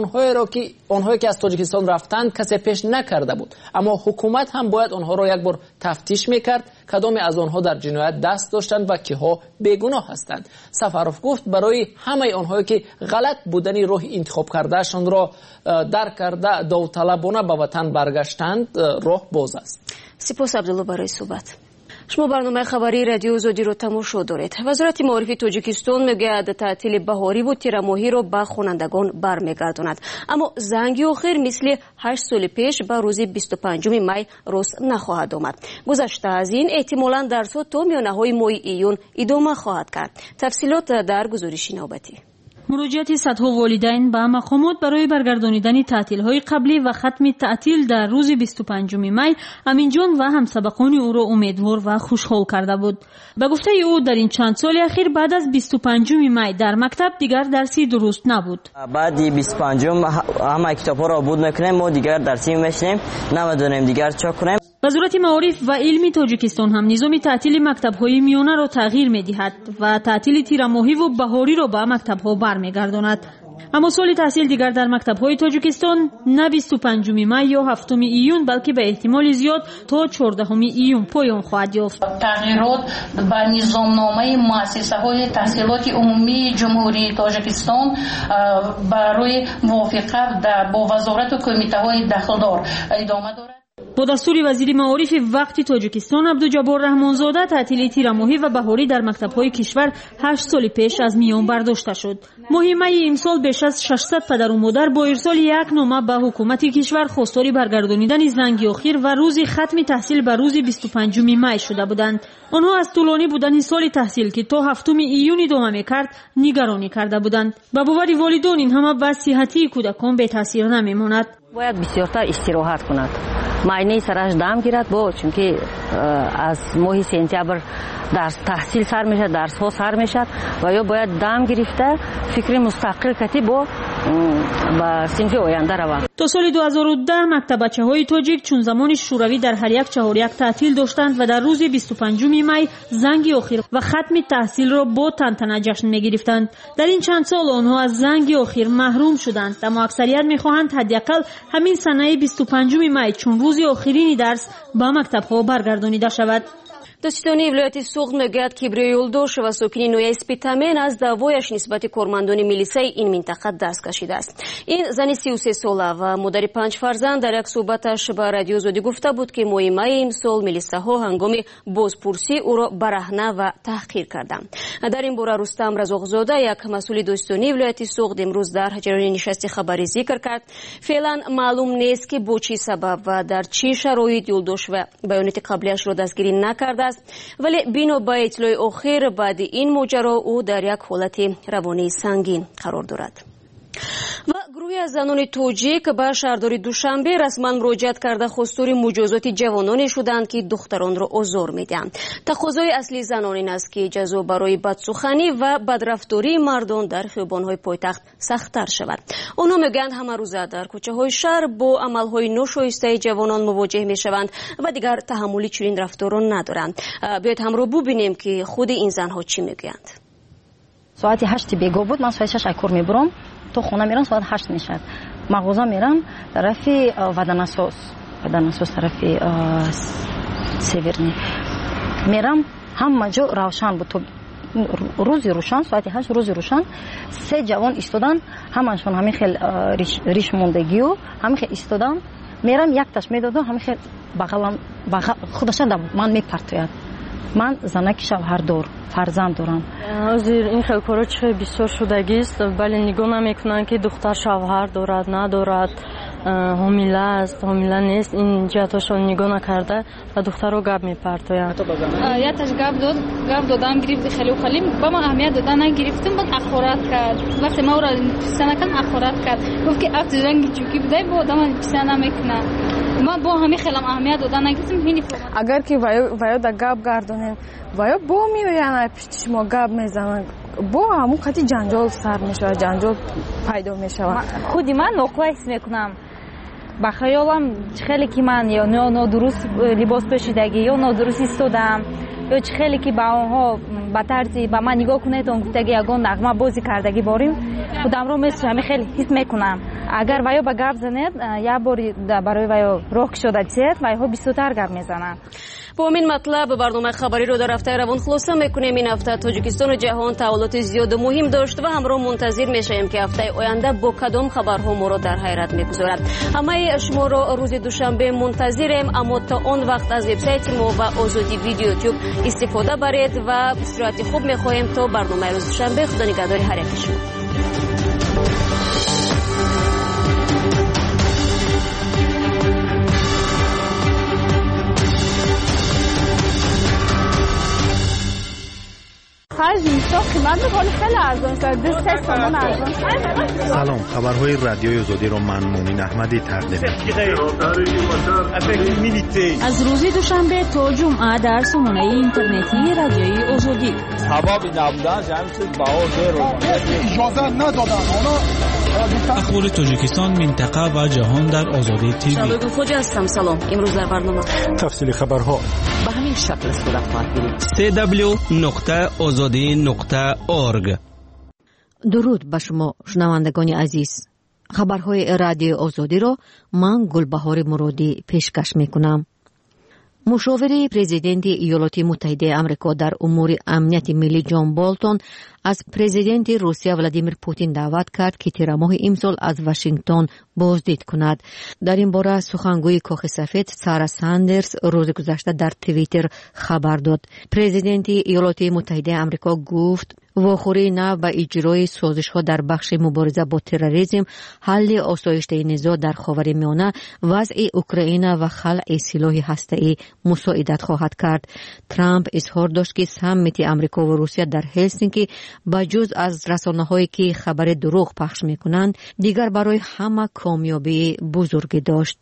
آنهایی که از تاجیکستان رفتند کسی پیش نکرده بود، اما حکومت هم باید آنها را یک بار تفتیش میکرد کدام از آنها در جنایت دست داشتند و کیها بیگناه هستند. سفرов گفت برای همه آنهایی که غلط بودن راه انتخاب کردهشان را درک کرده داوطلبانه به وطن برگشتند راه باز است. سپاس عبدالله برای صحبت. شما برنامه خبری رادیو آزادی رو تماشا دارید. وزارت معارف تاجیکستان میگوید تعطیل بهاری و تیر ماهی را به خوانندگان برمیگرداند، اما زنگ آخر مثل 8 سال پیش به روز 25 می راست نخواهد آمد. گذشته از این احتمالاً درس‌ها تا میانه‌های ماه ایون ادامه خواهد کرد. تفصیلات در گزارش نوبتی. مراجعت صدها والدین به مقامات برای برگردانیدن تعطیل‌های قبلی و ختم تعطیل در روز 25 می امین جان و همسبقان او را امیدوار و خوشحال کرده بود. به گفته او در این چند سال اخیر بعد از 25 می در مکتب دیگر درسی درست نبود. بعد 25 همه کتاب‌ها را بود میکنیم، ما دیگر درسی میشنیم، نمیدونیم دیگر چه کنیم. وزارت معارف و علم تاجیکستان هم نظام تعطیل مکتب‌های میانه را تغییر می‌دهد و تعطیل تیر ماهی و بهاری را به مکتب‌ها برمیگرداند. اما سال تحصیل دیگر در مکتب‌های تاجیکستان نه 25 می یا 7 ایون بلکه به احتمال زیاد تا 14 ایون پایان خواهد یافت. تغییرات به نظامنامه مؤسسه‌های تحصیلات عمومی جمهوری تاجیکستان برای موافقت با وزارت و کمیته‌های دخلدار ادامه دارد. با دستور وزیر معارف وقت تاجیکستان عبدالجبار رحمانزاده تعطیل تیر ماهی و بهاری در مکتب‌های کشور 8 سال پیش از میان برداشته شد. ماه می امسال بیش از 600 پدر و مادر با ارسال یک نامه به حکومت کشور خواستار برگردانیدن زنگ آخر و روز ختم تحصیل به روز 25 می شده بودند. آنها از طولانی بودن سال تحصیل که تا 7 ایون ادامه می‌کرد نگرانی کرده بودند. به باور والدین این همه به صحتی کودکان بی تاثیر نمی‌ماند. باید بسیارتر استراحت کند. معاینه سرش دم گیرد چون که از ماه سپتامبر درس تحصیل سر میشه، درس ها سر میشه و یا باید دم گرفته فکر مستقل کتی با صنف آینده روند. تا سال 2010 مکتب بچه‌های تاجیک چون زمان شوروی در هر یک 4 تعطیل داشتند و در روز 25 می زنگ آخر و ختم تحصیل را با تنتنه جشن می‌گرفتند. در این چند سال آنها از زنگ آخر محروم شدند، اما اکثریت می‌خواهند حداقل همین سنه 25 می چون روز آخرین درس به مکتب‌ها برگردانیده شود. دادستانی ولایت سوغد میگوید کبریای یولدوش و ساکنین نویای سپیتامین از دعوایش نسبت کارمندان میلیسای این منطقه دست کشیده است. این زن 33 ساله و مادر 5 فرزند در یک صحبتش به رادیو آزادی گفته بود که ماه می امسال میلیساها هنگام بازپرسی او را برهنه و تحقیر کردند. در این باره رستم رزاقزاده یک مسئول دادستانی ولایت سوغد امروز در جریان نشست خبری ذکر کرد فعلا معلوم نیست که با چه سبب و در چه شرایط یولدوش و بیانات قبلیش را دستگیری نکرده، ولی بنا به اطلاع آخر بعد این ماجرا او در یک حالت روانی سنگین قرار دارد. و گروهی از زنان تاجیک به شهرداری دوشنبه رسما مراجعت کرده خواستار مجازات جوانانی شدند که دختران را آزار میدهند. تقاضای اصلی زنان این است که جزا برای بدسخنی و بدرفتاری مردان در خیابان‌های پایتخت سخت‌تر شود. آنها میگویند همه روزه در کوچه‌های شهر با عمل‌های ناشایسته جوانان مواجه میشوند و دیگر تحمل چنین رفتاران ندارند. بیایید همراه ببینیم که خود این زنها چی میگویند. ساعت 8 بیگاه بود، من ساعت 6 کار میبرم تو خونه میرم، ساعت 8 میشد مغازه میرم طرف ودناسوس طرف سیورنی میرم، همه جا روشن بود، تو روز روشن ساعت 8 روز روشن 3 جوان ایستادن، همشون همین خیلی ریش موندگی و همین خیلی ایستادن. میرم یک تاش میدادم، همین خیلی بغلم خودشان من میپرتوید. من زنک شوهر دار فرزند دارم. ازیر این خیلی کارا چه بسیار شدگی است، ولی نگاه نمیکنن که دختر شوهر دارد ندارد، حامله است حامله نیست، این جهتاشون نگاه نکرده و دختر رو گپ میپرتوید. یا تاش گپ دادم گرفت خیلی با من اهمیت دادن نگرفتم، بعد اخورات کرد. وقتی ما را پسنکن اخورات کرد، گفت که افت رنگ چوکی بده با دام پسنه نمیکنه. ما با همین خیلی اهمیت دادن نگرفتم. هینی اگر که وایو دا گپ گردونیم وایو با میویان پیش ما گپ میزنن، با همون خاطی جنجال سر میشه، جنجال پیدا میشه. خودی من نقوه حس میکنم، با خیالم خیلی که من یا نادرست لباس پوشیدگی یا نادرست ایستادم یا خیلی که با اونها با طرزی با من نگاه کنه تا گفتگی یگان نغمه بازی کردگی باریم خودم رو مثل همه خیلی حس میکنم. اگر وایو با گپ زنید یا باری برای وایو رخ شده چیت وایو بیشتر گپ میزنن. با این مطلب برنامه خبری رو در هفته روان خلاصه میکنیم. این هفته تاجیکستان و جهان تحولات زیاد مهم داشت و همراه منتظر میشیم که هفته آینده با کدام خبرها ما رو در حیرت میگذارد. همه شما رو روز دوشنبه منتظریم، اما تا اون وقت از وبسایت ما و آزادی ویدیو یوتیوب استفاده برید و به صورت خوب میخواهیم تا برنامه روز دوشنبه. خدا نگهدار هر یک شما. سلام، خبرهای رادیوی آزادی رو من مومن احمدی تقدیم می‌کنم. از روز دوشنبه تا جمعه در سامانه اینترنتی رادیوی آزادی. سبب نبودن جمعیت باور رو اجازه ندادن. اخبار تاجیکستان، منطقه و جهان در آزادی تیوی. شباب خوش هستم. سلام. امروز در برنامه تفصیل خبرها به همین شکل صورت خواهد گرفت. www.azadi.org. درود به شما شنوندگان عزیز. خبرهای رادیو آزادی را من گلبهار مرادی پیشکش میکنم. مشاور پرزیدنت ایالات متحده آمریکا در امور امنیت ملی جان بولتون از پرزیدنت روسیه ولادیمیر پوتین دعوت کرد که تیر ماه امسال از واشنگتن بازدید کند. در این باره سخنگوی کاخ سفید سارا ساندرز روز گذشته در توییتر خبر داد. پرزیدنت ایالات متحده آمریکا گفت واخوری نو به اجرای سازش‌ها در بخش مبارزه با تروریسم، حل آسایش‌ی نزاع در خاورمیانه، وضع اوکراین و خلع سلاح هسته‌ای مساعدت خواهد کرد. ترامپ اظهار داشت که سمیت آمریکا و روسیه در هلسینکی بجز از رسانه‌هایی که خبر دروغ پخش می‌کنند، دیگر برای همه کامیابی بزرگی داشت.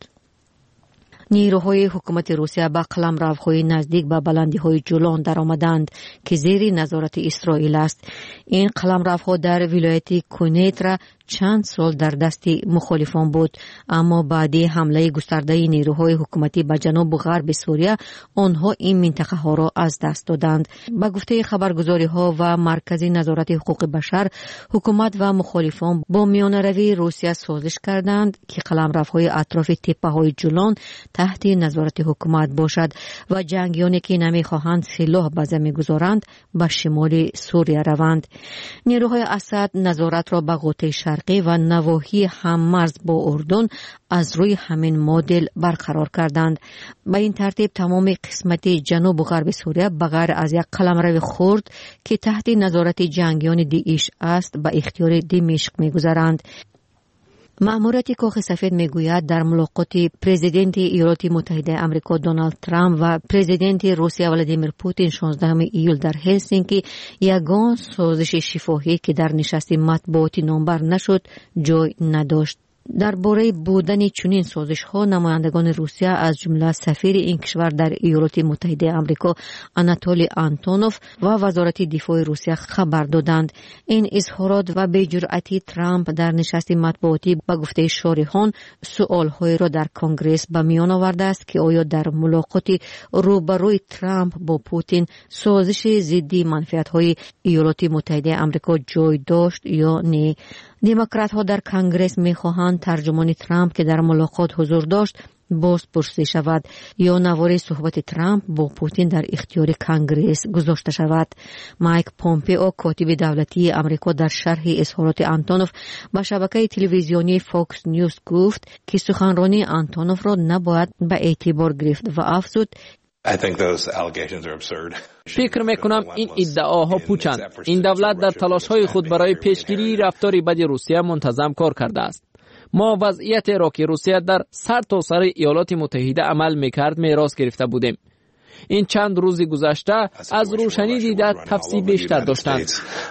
نیروهای حکومت روسیه با قلمروهای نزدیک به بلندی‌های جولان در آمدند که زیر نظارت اسرائیل است. این قلمروها در ولایت کونیترا چند سال در دست مخالفان بود، اما بعد حمله گسترده نیروهای حکومتی به جنوب غرب سوریه آنها این منطقه ها را از دست دادند. به گفته خبرگزاری ها و مرکز نظارت حقوق بشر، حکومت و مخالفان با میانروی روسیه سازش کردند که قلمروهای اطراف تپه های جولان تحت نظارت حکومت باشد و جنگیانی که نمیخواهند سلاح به زمین گذارند به شمال سوریه روند. نیروهای اسد نظارت را به قوطه شرقی و نواحی هممرز با اردن از روی همین مدل برقرار کردند. به این ترتیب تمام قسمت جنوب و غرب سوریه بغیر از یک قلمرو خرد که تحت نظارت جنگیان داعش است به اختیار دمشق می‌گذارند. مأموریت کاخ سفید میگوید در ملاقات پرزیدنت ایالات متحده آمریکا دونالد ترامپ و پرزیدنت روسیه ولادیمیر پوتین 16 ایول در هلسینکی یگان سازش شفاهی که در نشست مطبوعاتی نامبر نشد جای نداشت. درباره بودن چنین سازش‌ها نمایندگان روسیه از جمله سفیر این کشور در ایالات متحده آمریکا آناتولی آنتونوف و وزارت دفاع روسیه خبر دادند. این اظهارات و بی‌جرأتی ترامپ در نشست مطبوعاتی به گفته شارحان سؤال‌های را در کنگره به میان آورده است که آیا در ملاقات روبروی ترامپ با پوتین سازش ضد منفعت‌های ایالات متحده آمریکا جای داشت یا نه. دموکرات ها در کنگره می خواهند ترجمان ترامپ که در ملاقات حضور داشت باز پرسیده شود یا نوار صحبت ترامپ با پوتین در اختیار کنگره گذاشته شود. مایک پومپئو کاتب دولتی آمریکا در شرح اظهارات آنتونوف با شبکه تلویزیونی فوکس نیوز گفت که سخنرانی آنتونوف را نباید به اعتبار گرفت و افزود فکر میکنم این ادعاها پوچند. این دولت در تلاش‌های خود برای پیشگیری رفتار بد روسیه منتظم کار کرده است. ما وضعیت را که روسیه در سر تا سر ایالات متحده عمل میکرد میراث گرفته بودیم. این چند روز گذشته از روشنی دیده تفصیل بیشتر داشتند.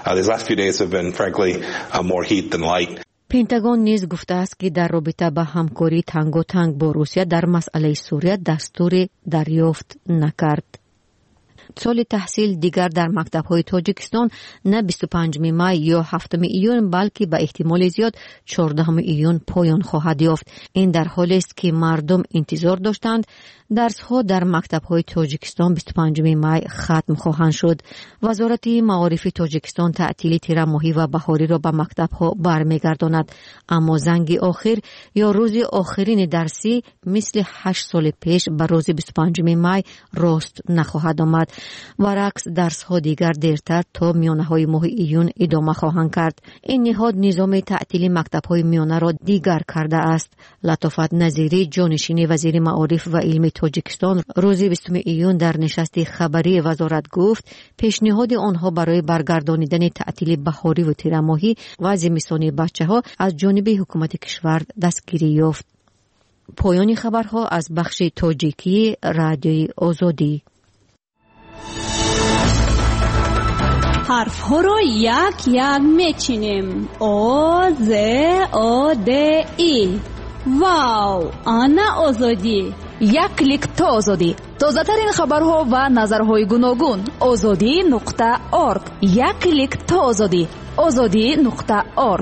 پنتاگون نیز گفته است که در رابطه با همکاری تنگاتنگ با روسیه در مسئله سوریه دستور دریافت نکرد. سال تحصیل دیگر در مکتب‌های تاجیکستان نه 25 می یا 7 ایون بلکه به احتمال زیاد 14 ایون پایان خواهد یافت. این در حالی است که مردم انتظار داشتند درس‌ها در مکتب‌های تاجیکستان 25 می ختم خواهند شد. وزارت معارف تاجیکستان تعطیل تیر ماهی و بهاری را به مکتب‌ها برمیگرداند، اما زنگ آخر یا روز آخرین درسی مثل 8 سال پیش به روز 25 می راست نخواهد آمد. برعکس درس‌ها دیگر دیرتر تا میانه‌های ماه ایون ادامه خواهند کرد. این نهاد نظام تعطیل مکتب‌های میانه را دیگر کرده است. لطافت نظیری جانشین وزیر معارف و علم تاجیکستان روز 20 ایون در نشست خبری وزارت گفت پیشنهاد آنها برای برگردانیدن تعطیل بهاری و تیر ماهی و زمستانی بچه‌ها از جانب حکومت کشور دستگیری یافت. پایان خبرها از بخش تاجیکی رادیوی آزادی. حرف ها رو یک یک میچینیم. او ز او د ای. واو، آنا آزادی. یک کلیک تا آزادی. تازه ترین خبرها و نظرهای گوناگون. azadi.org. یک کلیک تا آزادی. azadi.org.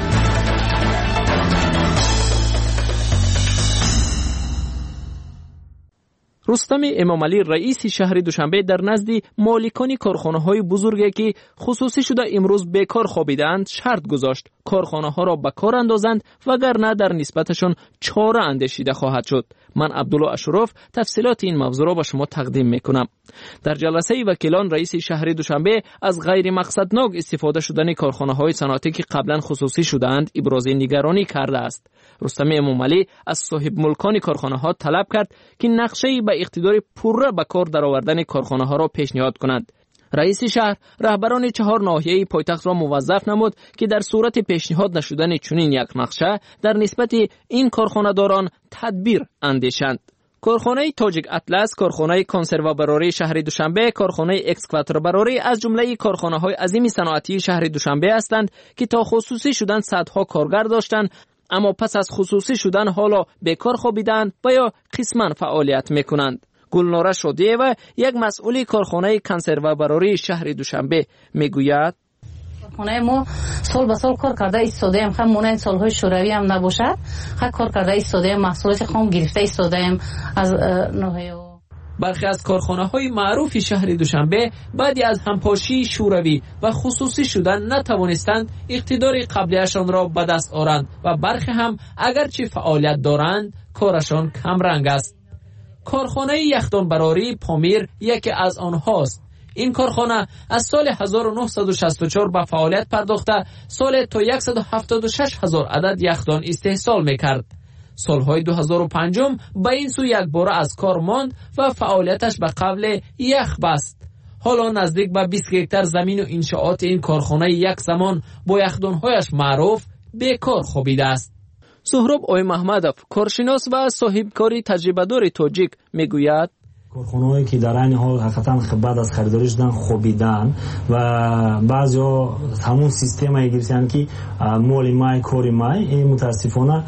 رستم امامعلی رئیس شهر دوشنبه در نزد مالکان کارخانه‌های بزرگی که خصوصی شده امروز بیکار خوابیدند شرط گذاشت کارخانه‌ها را به کار اندازند وگرنه در نسبتشان چاره اندیشیده خواهد شد. من عبدالله اشرف تفصیلات این موضوع را به شما تقدیم میکنم. در جلسه وکیلان رئیس شهر دوشنبه از غیر مقصدناک استفاده شدن کارخانه‌های صنعتی که قبلا خصوصی شدند ابراز نگرانی کرده است. رستم امامعلی از صاحب ملکان کارخانه‌ها طلب کرد که نقشه‌ای به اقتدار پوره به کار درآوردن کارخانه‌ها را پیشنهاد کنند. رئیس شهر رهبران 4 ناحیه پایتخت را موظف نمود که در صورت پیشنهاد نشدن چنین یک نقشه در نسبت این کارخانه‌داران تدبیر اندیشند. کارخانه تاجیک اطلس، کارخانه کنسرو براری شهر دوشنبه، کارخانه اکسکواتور براری از جمله کارخانه‌های عظیم صنعتی شهر دوشنبه هستند که تا خصوصی شدن صدها کارگر داشتند، اما پس از خصوصی شدن حالا بیکار خوابیدند و یا قسماً فعالیت میکنند. گلناره شادیه یک مسئولی کارخانه کنسرو براری شهر دوشنبه میگوید کارخانه ما سال به سال کار کرده ایستاده ایم، خب مونند سالهای شوروی هم نباشد، خب کار کرده ایستاده ایم، محصولات خام گرفته ایستاده ایم از ناحیه. برخی از کارخانه‌های معروف شهر دوشنبه بعدی از همپاشی شوروی و خصوصی شدن نتوانستند اقتدار قبلیشان را به دست آورند و برخی هم اگرچه فعالیت دارند کارشان کم رنگ است. کارخانه یخدان براری پامیر یکی از آنهاست. این کارخانه از سال 1964 به فعالیت پرداخته سال تا 176,000 عدد یخدان استحصال میکرد. سالهای 2005 به این سو یک بار از کار ماند و فعالیتش به قبل یخ بست. حالا نزدیک به 20 هکتار زمین و انشاءات این کارخانه یک زمان با یخدانهایش معروف بیکار خوابیده است. سهراب آی محمدов کارشناس و صاحب کاری تجربه دار تاجیک میگوید کارخانه‌هایی که در این حال حقیقتا بعد از خریداری شدن خوابیدن و بعضیا همون سیستمی گرفتن که مال مای کاری مای این متاسفانه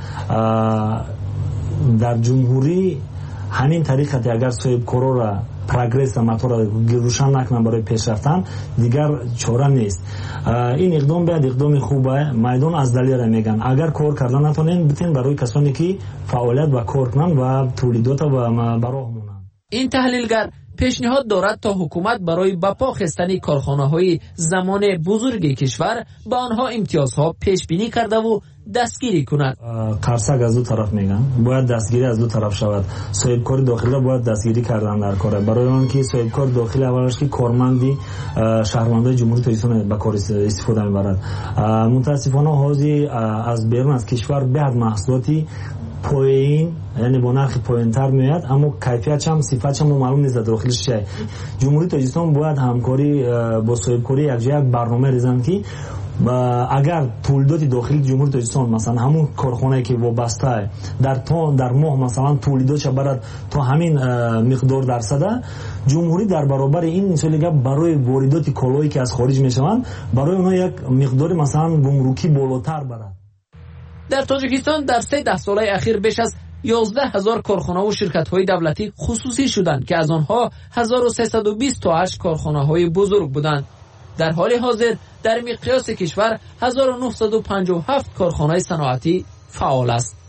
در جمهوری همین طریقت اگر صاحب کارا را پروگرس موتور را روشن نکنن برای پیش رفتن دیگر چاره نیست. این اقدام باید اقدام خوبه. میدان از دلیل میگن اگر کار کردن نتونین بتین برای کسانی که فعالیت و کار کنن و تولیدات و براه مونن. این تحلیلگر پیشنهاد دارد تا حکومت برای بپا خستن کارخانه‌های زمان بزرگ کشور به آنها امتیازها پیش بینی کرده و دستگیری کند. قرصک از دو طرف میگن باید دستگیری از دو طرف شود. صاحبکار داخلی را باید دستگیری کردن در کار، برای آن که صاحبکار داخلی اولش که کارمندی شهروندان جمهوری تاجیکستان به کار استفاده میبرد. متاسفانه حاضی از بیرون از کشور بعد محصولاتی پایین، یعنی با نرخ پایین‌تر میاد، اما کیفیتش هم صفتش هم معلوم نیست داخلش چیه. جمهوری تاجیکستان باید همکاری با صاحبکاری یک جای برنامه ریزن که اگر تولیدات داخلی جمهوری تاجیکستان مثلا همون کارخانه‌ای که وابسته در ماه مثلا تولیداتش برد تا همین مقدار درصد، جمهوری در برابر این مثلا گپ برای واردات کالایی که از خارج میشوند برای اونها یک مقدار مثلا گمرکی بالاتر برد. در تاجیکستان در 13 سال اخیر بیش از 11,000 کارخانه و شرکت‌های دولتی خصوصی شدند که از آنها 1328 کارخانه‌های بزرگ بودند. در حال حاضر در مقیاس کشور 1957 کارخانه صنعتی فعال است.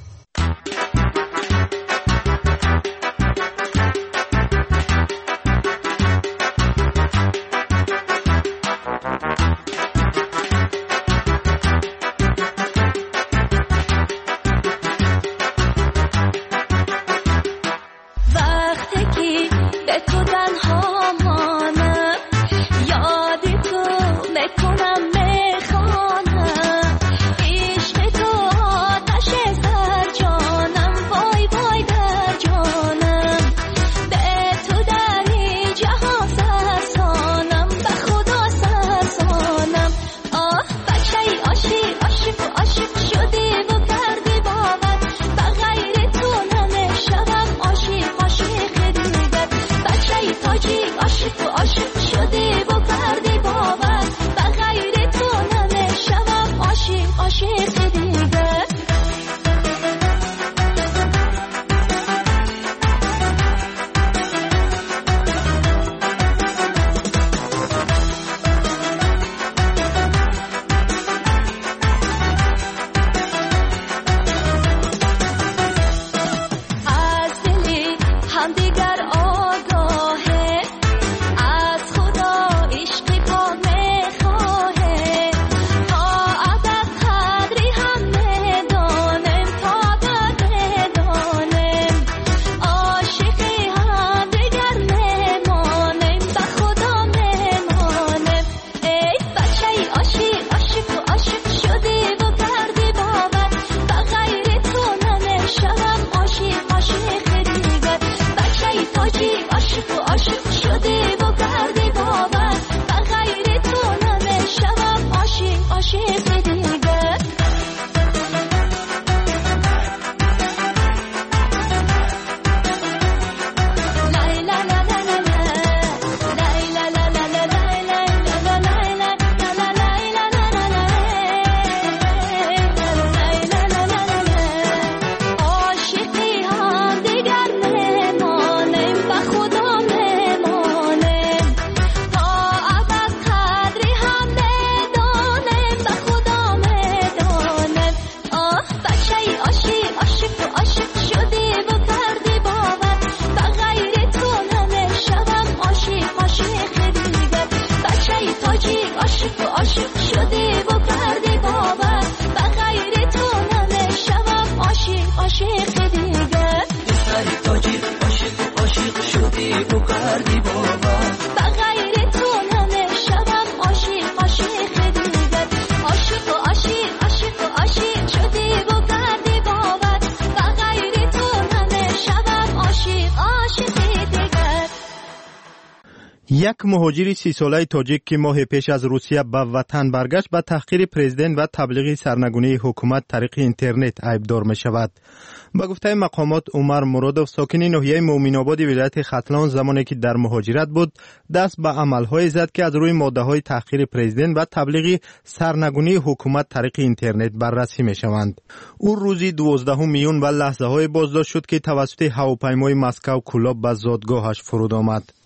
یک مهاجر 30 ساله تاجیک که ماه پیش از روسیه به وطن برگشت به تحقیر پرزیدنت و تبلیغ سرنگونی حکومت طریق اینترنت عیبدار می شود. به گفته مقامات عمر مرادوف ساکن ناحیه مومن‌آباد ولایت ختلان زمانی که در مهاجرت بود دست به عمل‌های زد که از روی ماده‌های تحقیر پرزیدنت و تبلیغ سرنگونی حکومت طریق اینترنت بررسی می شوند. او روزی 12 میون و لحظه‌های بازداشت شد که توسط هواپیمای مسکو کلاب به زادگاهش فرود آمد.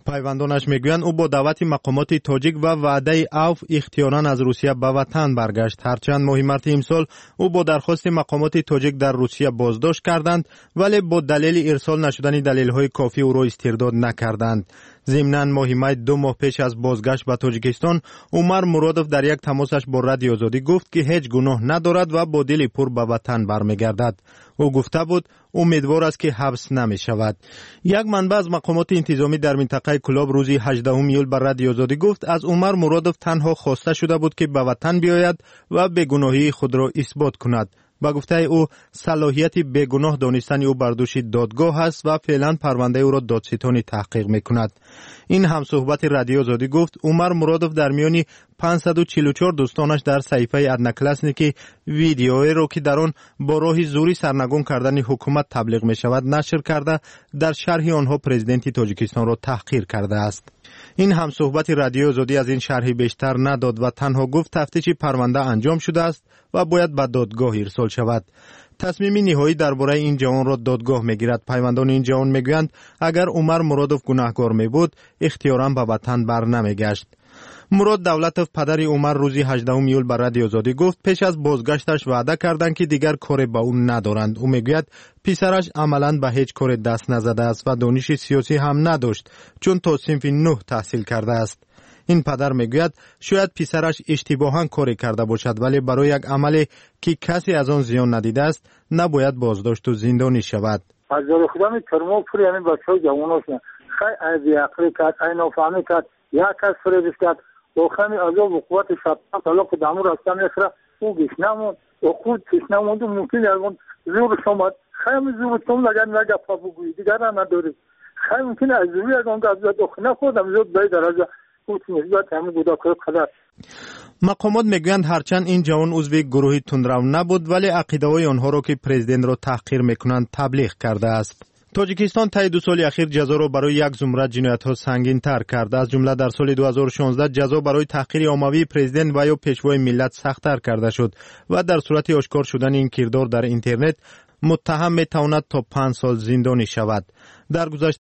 پیوندانش میگویند او با دعوت مقامات تاجیک و وعده عفو اختیاراً از روسیه به وطن برگشت. هرچند ماه مارس امسال او با درخواست مقامات تاجیک در روسیه بازداشت کردند، ولی با دلیل ارسال نشدن دلیل‌های کافی او را استرداد نکردند. ضمناً ماه می 2 ماه پیش از بازگشت به تاجیکستان، عمر مرادوف در یک تماسش با رادیو آزادی گفت که هیچ گناه ندارد و با دل پر به وطن برمیگردد. او گفته بود امیدوار است که حبس نمی شود. یک منبع از مقامات انتظامی در منطقه کلاب روزی 18 ایول بر رادیو آزادی گفت از عمر مرادوف تنها خواسته شده بود که به وطن بیاید و بیگناهی خود را اثبات کند. با گفته او صلاحیت بیگناه دانستن او بر دوش دادگاه است و فعلا پرونده او را دادستانی تحقیق میکند. این همصحبت رادیو آزادی گفت عمر مرادوف در میان 544 دوستانش در صحیفه ادناکلاسنیکی ویدیویی را که در آن با راه زوری سرنگون کردن حکومت تبلیغ می شود نشر کرده در شرح آنها پرزیدنت تاجیکستان را تحقیر کرده است. این همصحبت رادیو آزادی از این شرحی بیشتر نداد و تنها گفت تفتیش پرونده انجام شده است و باید به دادگاه ارسال شود. تصمیم نهایی درباره این جوان را دادگاه میگیرد. پیوندان این جوان میگویند اگر عمر مرادوف گناهکار می بود اختیاراً به وطن بر نمیگشت. مراد دولتوف پدر عمر روزی 18 ایول بر رادیو آزادی گفت پیش از بازگشتش وعده کردند که دیگر کاری با او ندارند. او میگوید پسرش عملاً به هیچ کاری دست نزده است و دانش سیاسی هم نداشت چون تا صنف 9 تحصیل کرده است. این پدر میگوید شاید پسرش اشتباهاً کاری کرده باشد ولی برای یک عملی که کسی از آن زیان ندیده است نباید بازداشت و زندانی شود. از جای خودم ترمو پوری یعنی بچه‌ها جواناش خیلی عقلی کرد، این نفهمی کرد، یک کس فریدش کرد و خیلی عذاب و قوت شبان طلا که دامو راسته میخوره او گیش نموند و خود پیش نموند و ممکن یکون زور شما خیلی زور تون لگن نگفت بگویی دیگر هم نداری خیلی ممکن از زوری یکون که از دخ نخودم زود بای درجه اوت نسبت همین بودا که خدر. مقامات میگویند هرچند این جوان عضو گروه تندرو نبود ولی عقیده های آنها را که پرزیدنت را تحقیر میکنند تبلیغ کرده است. تاجیکستان طی 2 سال اخیر جزا را برای یک زمره جنایت‌ها سنگین تر کرده. از جمله در سال 2016 جزا برای تحقیر عمومی پرزیدنت و یا پیشوای ملت سخت‌تر کرده شد و در صورت آشکار شدن این کردار در اینترنت متهم میتواند تا 5 سال زندانی شود. در گذشته